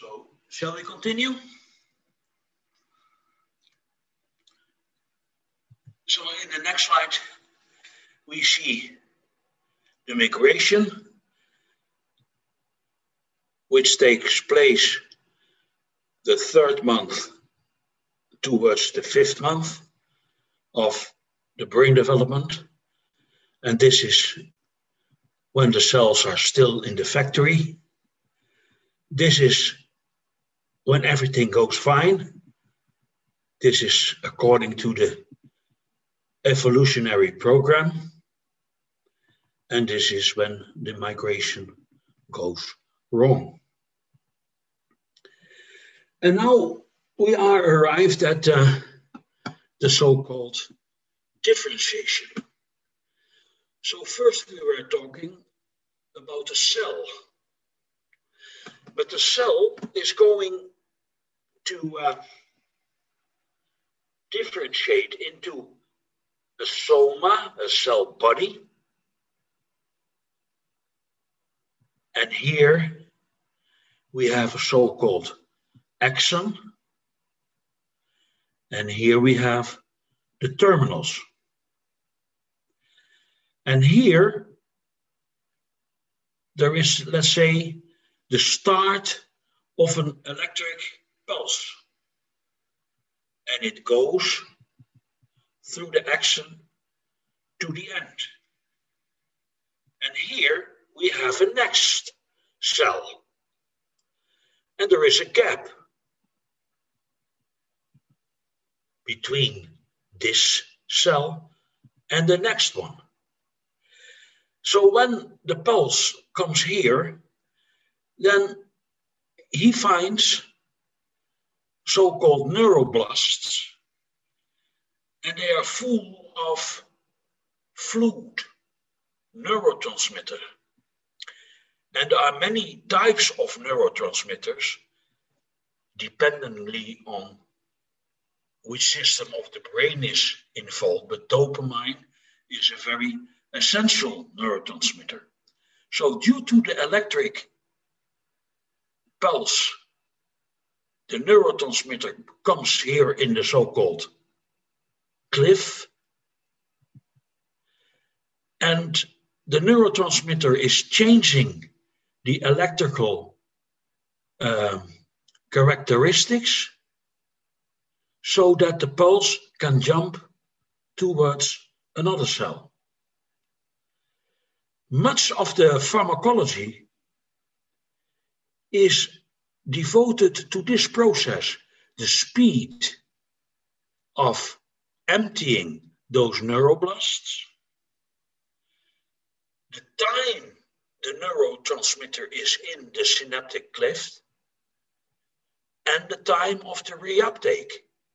So, shall we continue? So in the next slide, we see the migration, which takes place the 3rd month towards the 5th month of the brain development. And this is when the cells are still in the factory. This is when everything goes fine. This is according to the evolutionary program. And this is when the migration goes wrong. And now we are arrived at the so-called differentiation. So first we were talking about a cell. But the cell is going to differentiate into a soma, a cell body. And here we have a so-called axon. And here we have the terminals. And here there is, let's say, the start of an electric pulse. And it goes through the axon to the end. And here we have a next cell. And there is a gap between this cell and the next one. So when the pulse comes here, then he finds so-called neuroblasts, and they are full of fluid, neurotransmitter. And there are many types of neurotransmitters, dependently on which system of the brain is involved, but dopamine is a very essential neurotransmitter. So due to the electric pulse, the neurotransmitter comes here in the so-called cliff, and the neurotransmitter is changing the electrical characteristics so that the pulse can jump towards another cell. Much of the pharmacology is devoted to this process, the speed of emptying those neuroblasts, the time the neurotransmitter is in the synaptic cleft, and the time of the reuptake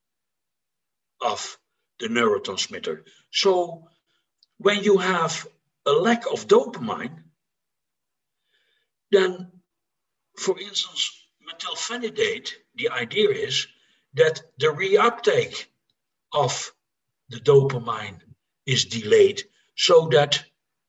of the neurotransmitter. So when you have a lack of dopamine, then, for instance, methylphenidate, the idea is that the reuptake of the dopamine is delayed so that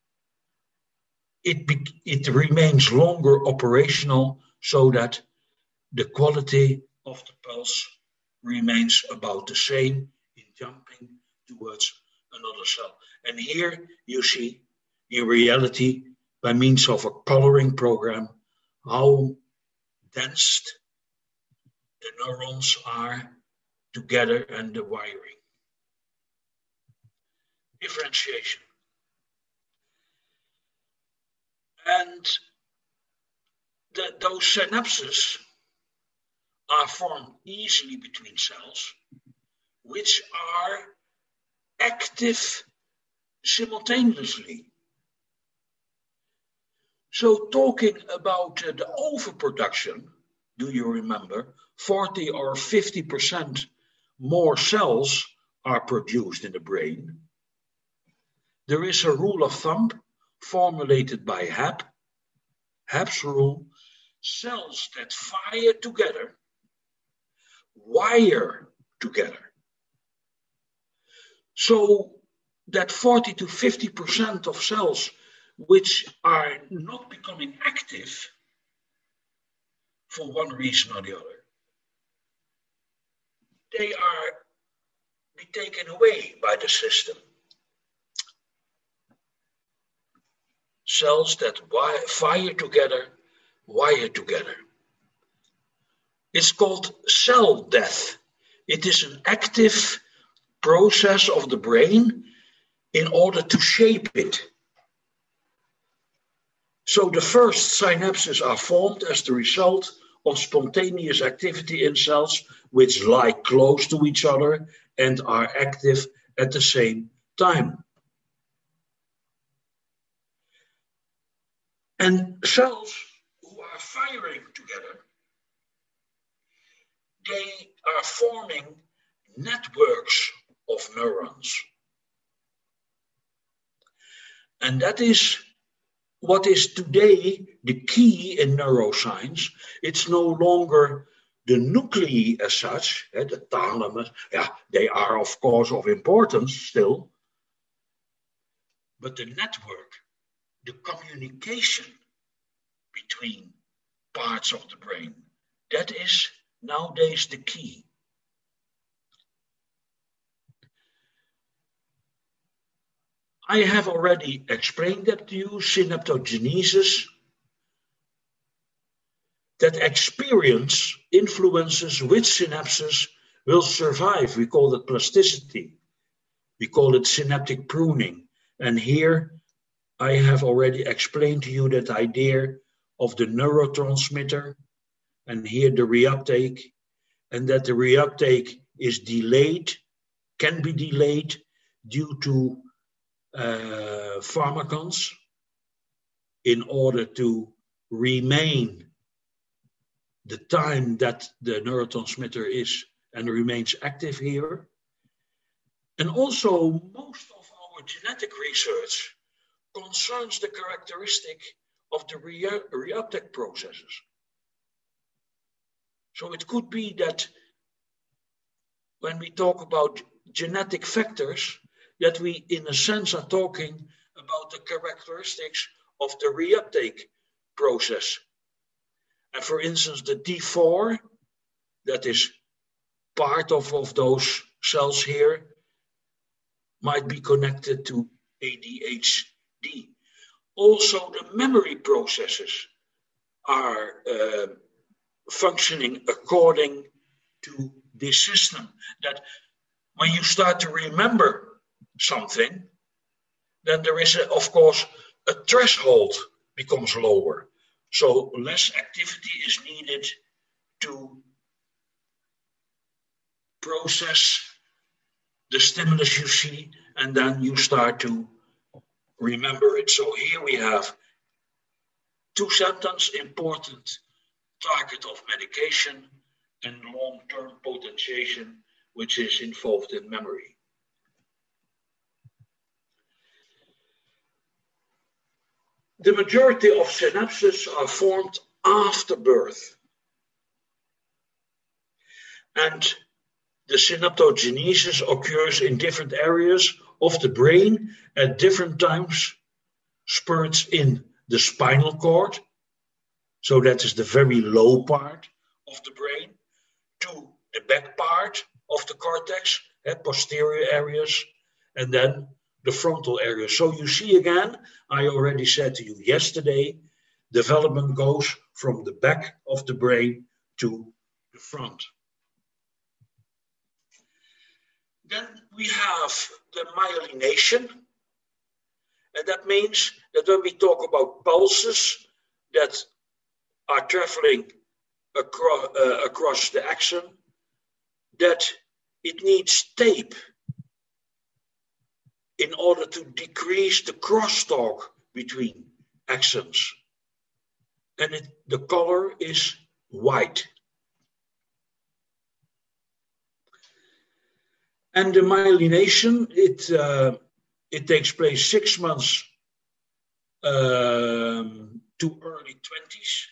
it remains longer operational, so that the quality of the pulse remains about the same in jumping towards another cell. And here you see, in reality, by means of a coloring program, how dense the neurons are together and the wiring. Differentiation. And those synapses are formed easily between cells, which are active simultaneously. So talking about the overproduction, do you remember, 40 or 50% more cells are produced in the brain. There is a rule of thumb formulated by Hebb, Hebb's rule: cells that fire together wire together. So that 40 to 50% of cells which are not becoming active for one reason or the other, they are be taken away by the system. Cells that fire together, wire together. It's called cell death. It is an active process of the brain in order to shape it. So the first synapses are formed as the result of spontaneous activity in cells which lie close to each other and are active at the same time. And cells who are firing together, they are forming networks of neurons. And that is what is today the key in neuroscience. It's no longer the nuclei as such, the thalamus. Yeah, they are of course of importance still. But the network, the communication between parts of the brain, that is nowadays the key. I have already explained that to you, synaptogenesis, that experience influences which synapses will survive. We call it plasticity. We call it synaptic pruning. And here I have already explained to you that idea of the neurotransmitter, and here the reuptake, and that the reuptake is delayed, can be delayed due to pharmacons in order to remain the time that the neurotransmitter is and remains active here. And also most of our genetic research concerns the characteristic of the reuptake processes. So it could be that when we talk about genetic factors, that we, in a sense, are talking about the characteristics of the reuptake process. And for instance, the D4, that is part of those cells here, might be connected to ADHD. Also, the memory processes are functioning according to this system. That when you start to remember something, then there is, of course, a threshold becomes lower. So less activity is needed to process the stimulus you see, and then you start to remember it. So here we have two symptoms, important target of medication and long-term potentiation, which is involved in memory. The majority of synapses are formed after birth. And the synaptogenesis occurs in different areas of the brain at different times, spurts in the spinal cord, so that is the very low part of the brain, to the back part of the cortex, posterior areas, and then the frontal area. So you see again, I already said to you yesterday, development goes from the back of the brain to the front. Then we have the myelination, and that means that when we talk about pulses that are traveling across the axon, that it needs tape in order to decrease the crosstalk between axons. And the color is white. And the myelination, it takes place 6 months to early 20s.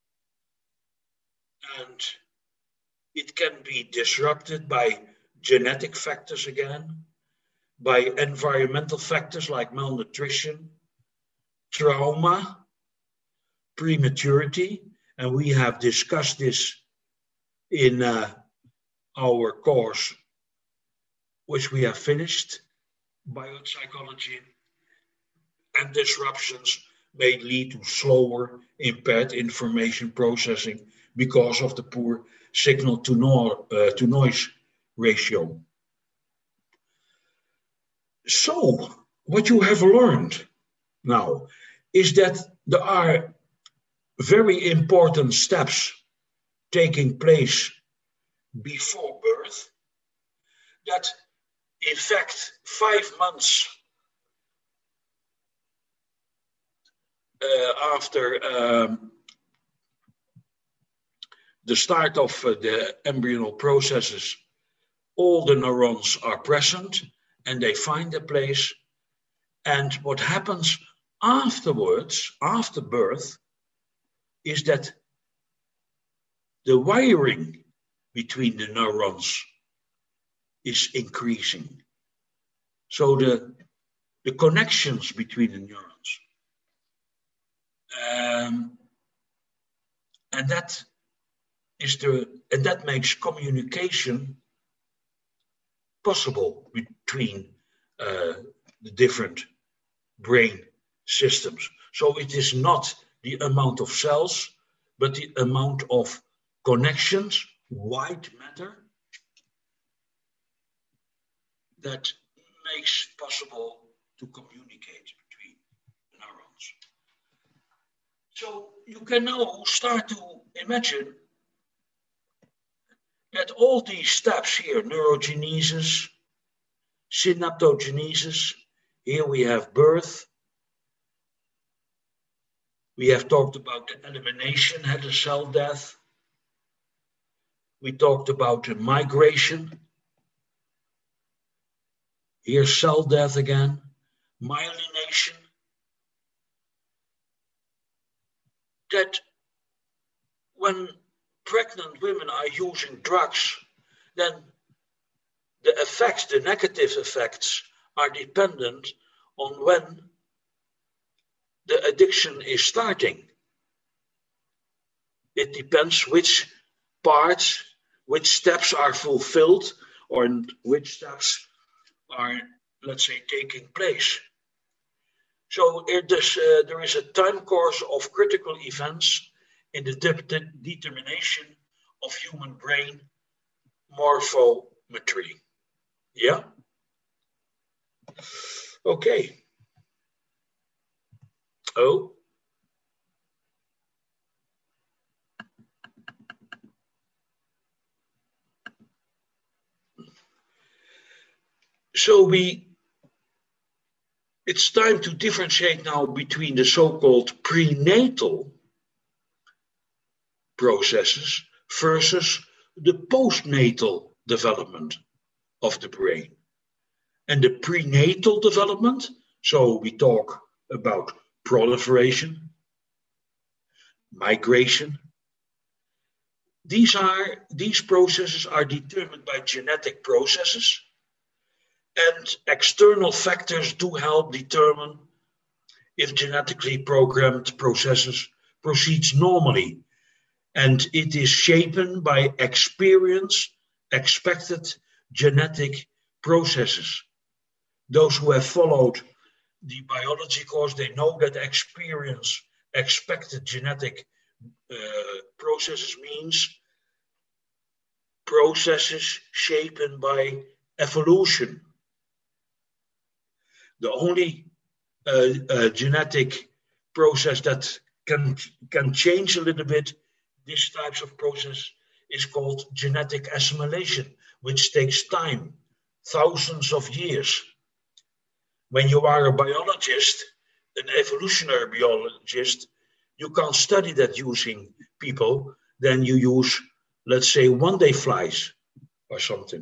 And it can be disrupted by genetic factors again, by environmental factors like malnutrition, trauma, prematurity, And we have discussed this in our course, which we have finished, Biopsychology. And disruptions may lead to slower, impaired information processing because of the poor signal to noise ratio. So, what you have learned now is that there are very important steps taking place before birth, that in fact 5 months after the start of the embryonal processes, all the neurons are present and they find a place. And what happens afterwards, after birth, is that the wiring between the neurons is increasing. So the connections between the neurons. And that makes communication possible between the different brain systems. So it is not the amount of cells, but the amount of connections, white matter, that makes possible to communicate between neurons. So you can now start to imagine that all these steps here, neurogenesis, synaptogenesis, here we have birth. We have talked about the elimination, the cell death. We talked about the migration. Here's cell death again, myelination. That when pregnant women are using drugs, then the effects, the negative effects, are dependent on when the addiction is starting. It depends which parts, which steps are fulfilled, or which steps are, let's say, taking place. So there is a time course of critical events in the determination of human brain morphometry. Yeah? Okay. Oh. So it's time to differentiate now between the so-called prenatal processes versus the postnatal development of the brain. And the prenatal development, so we talk about proliferation, migration. These processes are determined by genetic processes, and external factors do help determine if genetically programmed processes proceeds normally. And it is shaped by experience, expected genetic processes. Those who have followed the biology course, they know that experience, expected genetic processes means processes shaped by evolution. The only genetic process that can change a little bit this types of process is called genetic assimilation, which takes time, thousands of years. When you are a biologist, an evolutionary biologist, you can't study that using people, then you use, let's say, one-day flies or something.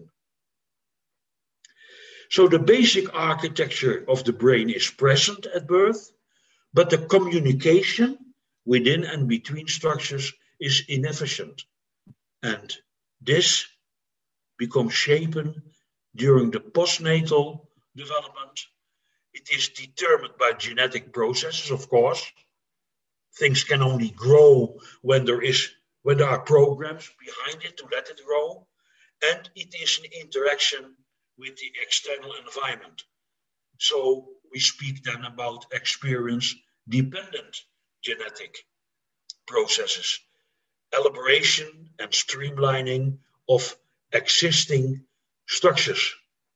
So the basic architecture of the brain is present at birth, but the communication within and between structures is inefficient. And this becomes shaped during the postnatal development. It is determined by genetic processes, of course, things can only grow when there are programs behind it to let it grow, and it is an interaction with the external environment. So we speak then about experience-dependent genetic processes, elaboration and streamlining of existing structures.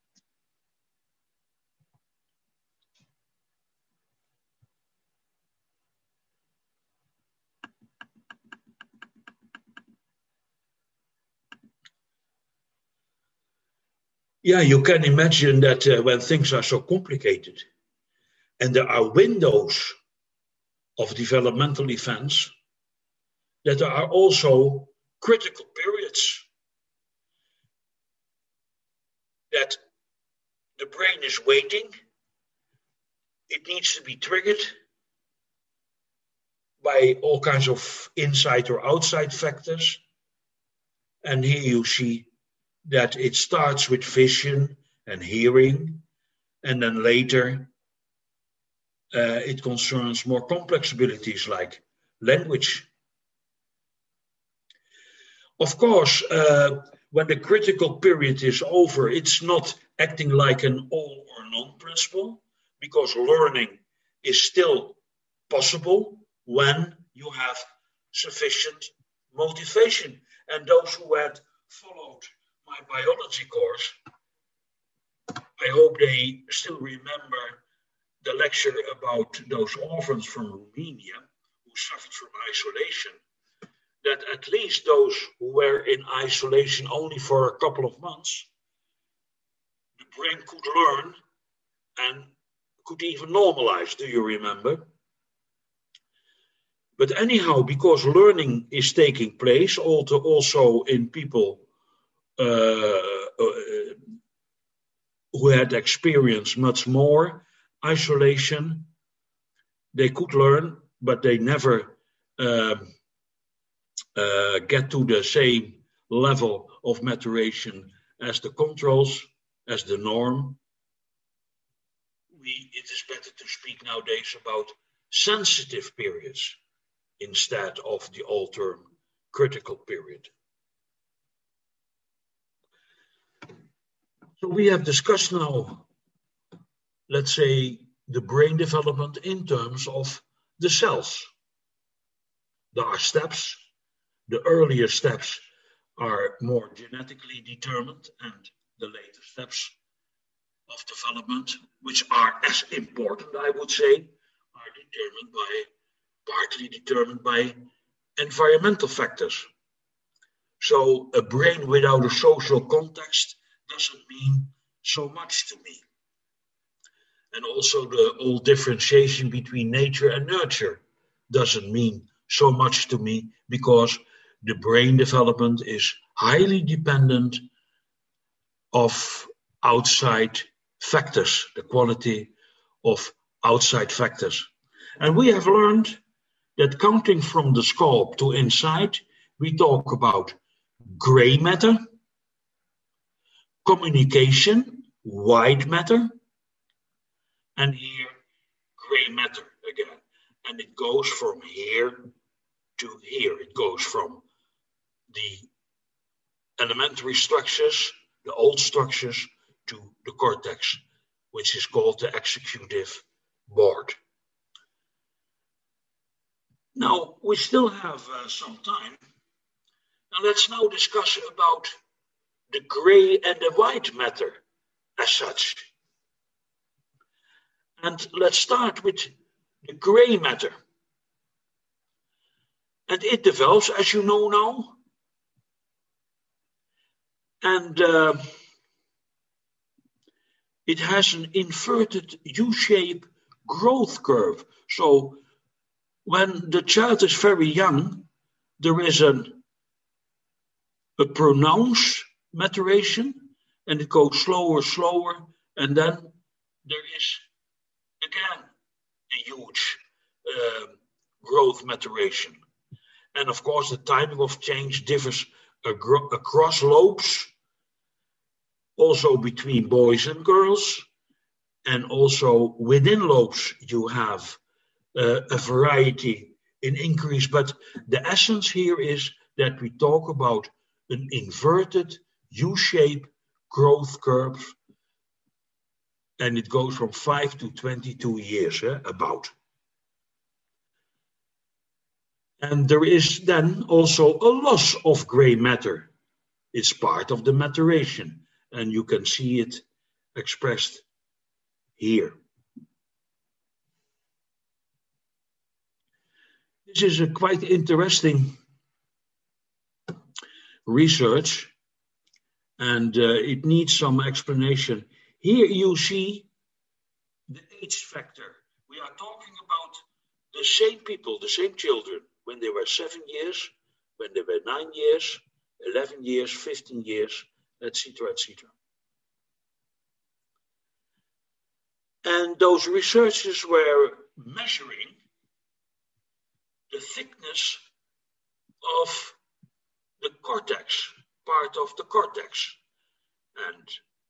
Yeah, you can imagine that when things are so complicated and there are windows of developmental events, that there are also critical periods that the brain is waiting. It needs to be triggered by all kinds of inside or outside factors. And here you see that it starts with vision and hearing, and then later it concerns more complex abilities like language. Of course, when the critical period is over, it's not acting like an all or none principle, because learning is still possible when you have sufficient motivation. And those who had followed my biology course, I hope they still remember the lecture about those orphans from Romania who suffered from isolation, that at least those who were in isolation only for a couple of months, the brain could learn and could even normalize. Do you remember? But anyhow, because learning is taking place also in people who had experienced much more isolation, they could learn, but they never get to the same level of maturation as the controls, as the norm. It is better to speak nowadays about sensitive periods instead of the old term critical period. So we have discussed now, let's say, the brain development in terms of the cells. There are steps. The earlier steps are more genetically determined, and the later steps of development, which are as important, I would say, are partly determined by environmental factors. So a brain without a social context doesn't mean so much to me. And also the old differentiation between nature and nurture doesn't mean so much to me, because the brain development is highly dependent of outside factors, the quality of outside factors. And we have learned that counting from the scalp to inside, we talk about gray matter, communication, white matter, and here gray matter again. And it goes from here to here. It goes from the elementary structures, the old structures, to the cortex, which is called the executive board. Now, we still have some time. And let's now discuss about the gray and the white matter as such. And let's start with the gray matter. And it develops, as you know now. And it has an inverted U-shaped growth curve. So when the child is very young, there is a pronounced maturation, and it goes slower, and then there is again a huge growth maturation. And of course, the timing of change differs across lobes, also between boys and girls, and also within lobes you have a variety in increase, but the essence here is that we talk about an inverted U-shaped growth curve, and it goes from 5 to 22 years, about. And there is then also a loss of gray matter. It's part of the maturation, and you can see it expressed here. This is a quite interesting research, and it needs some explanation. Here you see the age factor. We are talking about the same people, the same children, when they were 7 years, when they were 9 years, 11 years, 15 years, etc., etc. And those researchers were measuring the thickness of the cortex, part of the cortex. And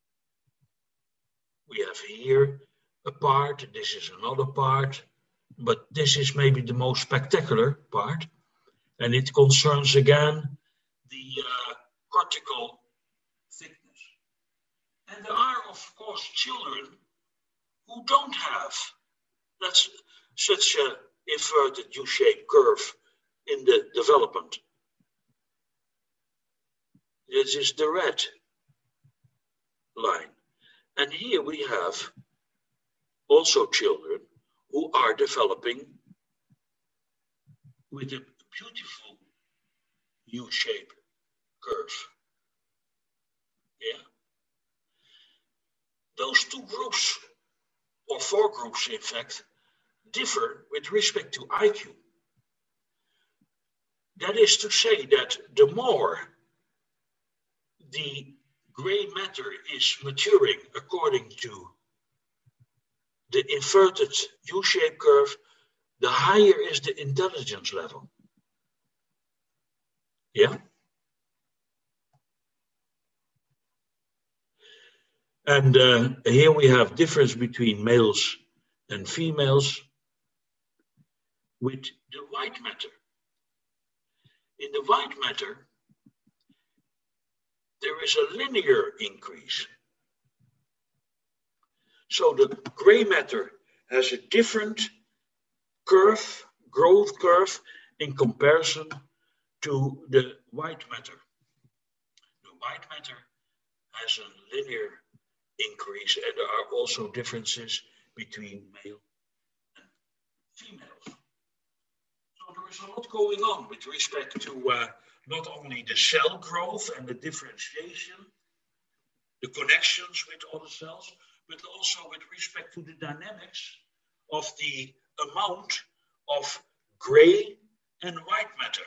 we have here a part, this is another part, but this is maybe the most spectacular part, and it concerns again the cortical thickness. And there are, of course, children who don't have such an inverted U-shaped curve in the development. This is the red line. And here we have also children who are developing with a beautiful U-shaped curve. Yeah. Those two groups, or 4 groups in fact, differ with respect to IQ. That is to say that the more the gray matter is maturing according to the inverted U-shaped curve, the higher is the intelligence level. Yeah? And here we have difference between males and females with the white matter. In the white matter, there is a linear increase. So the gray matter has a different curve, growth curve, in comparison to the white matter. The white matter has a linear increase, and there are also differences between male and females. So there is a lot going on with respect to not only the cell growth and the differentiation, the connections with other cells, but also with respect to the dynamics of the amount of gray and white matter.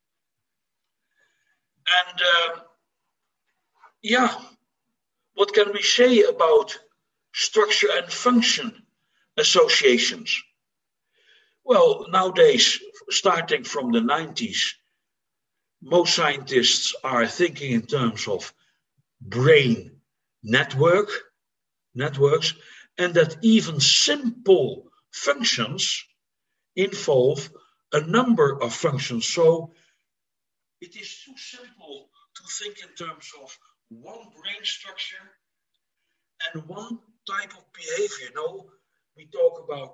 And yeah, what can we say about structure and function associations? Well, nowadays, starting from the 90s, most scientists are thinking in terms of brain networks, and that even simple functions involve a number of functions. So it is too simple to think in terms of one brain structure and one type of behavior. No, we talk about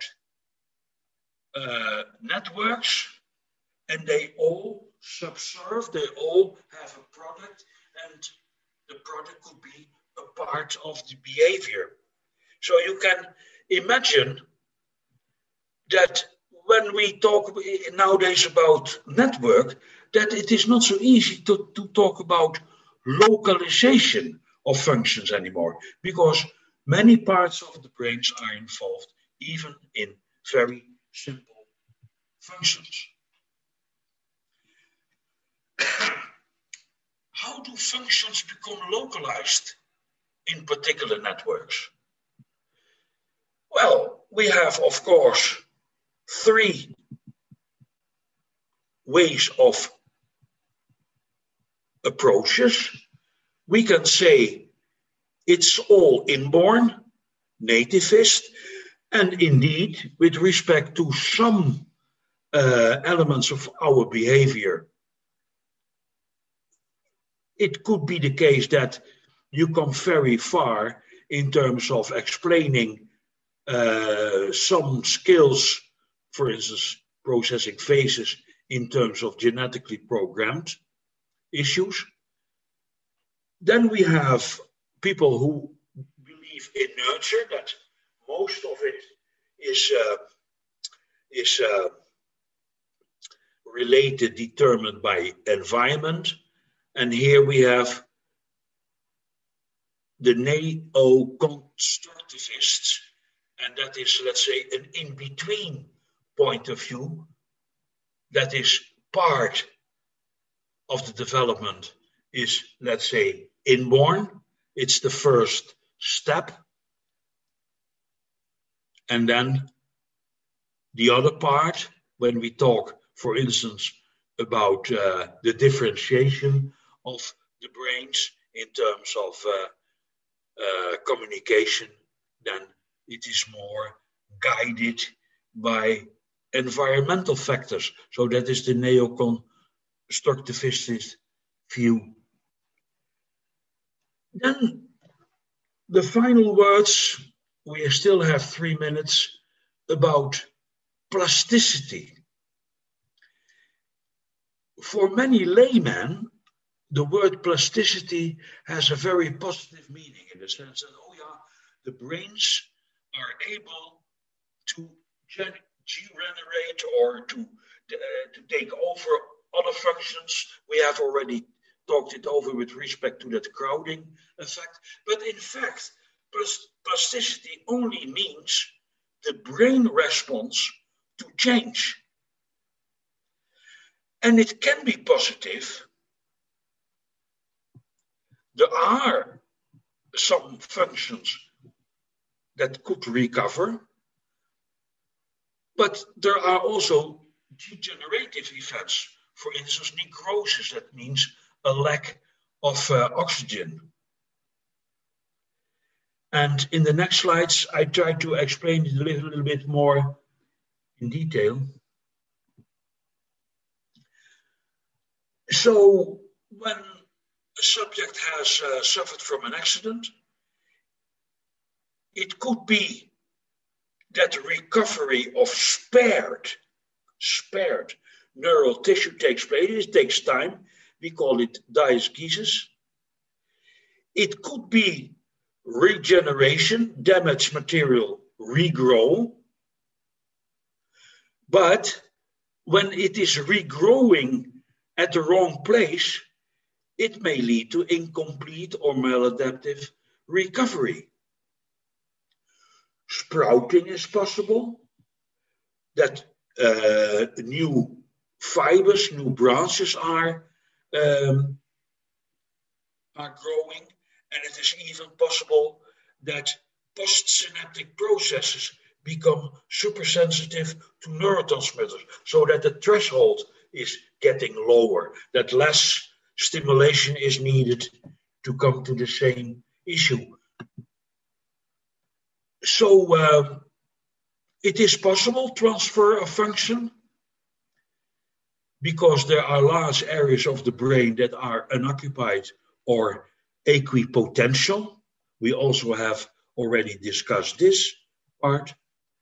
networks, and they all subserve, they all have a product, and the product could be a part of the behavior. So you can imagine that when we talk nowadays about network, that it is not so easy to talk about localization of functions anymore, because many parts of the brains are involved, even in very simple functions. How do functions become localized in particular networks? Well, we have, of course, 3 ways of approaches. We can say it's all inborn, nativist, and indeed, with respect to some elements of our behavior. It could be the case that you come very far in terms of explaining some skills, for instance, processing faces in terms of genetically programmed issues. Then we have people who believe in nurture, that most of it is related, determined by environment. And here we have the neo-constructivists, and that is, let's say, an in-between point of view that is part of the development is, let's say, inborn. It's the first step. And then the other part, when we talk, for instance, about the differentiation of the brains in terms of communication, then it is more guided by environmental factors. So that is the neo-constructivist view. Then the final words, we still have 3 minutes, about plasticity. For many laymen, the word plasticity has a very positive meaning in the sense that, oh yeah, the brains are able to generate or to take over other functions. We have already talked it over with respect to that crowding effect. But in fact, plasticity only means the brain response to change. And it can be positive. There are some functions that could recover, but there are also degenerative effects. For instance, necrosis, that means a lack of oxygen. And in the next slides, I try to explain it a little bit more in detail. So when a subject has suffered from an accident, it could be that recovery of spared neural tissue takes place. It takes time. We call it diesgesis. It could be regeneration, damaged material regrow. But when it is regrowing at the wrong place, it may lead to incomplete or maladaptive recovery. Sprouting is possible, that new fibers, new branches are growing, and it is even possible that postsynaptic processes become supersensitive to neurotransmitters, so that the threshold is getting lower, that less stimulation is needed to come to the same issue. So it is possible transfer of function, because there are large areas of the brain that are unoccupied or equipotential. We also have already discussed this part.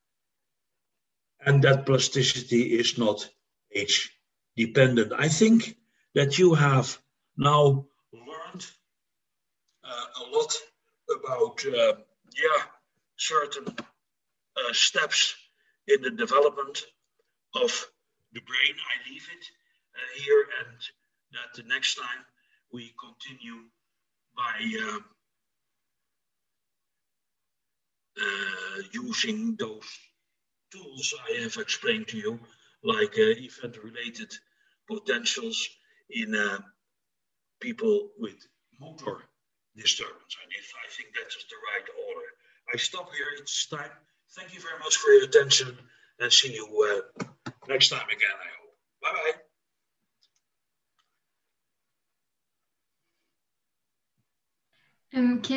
And that plasticity is not age dependent. I think that you have now learned a lot about certain steps in the development of the brain. I leave it here, and that the next time we continue by using those tools I have explained to you, like event-related potentials in people with motor disturbance. And if I think that is the right order. I stop here, it's time. Thank you very much for your attention, and see you next time again, I hope. Bye-bye.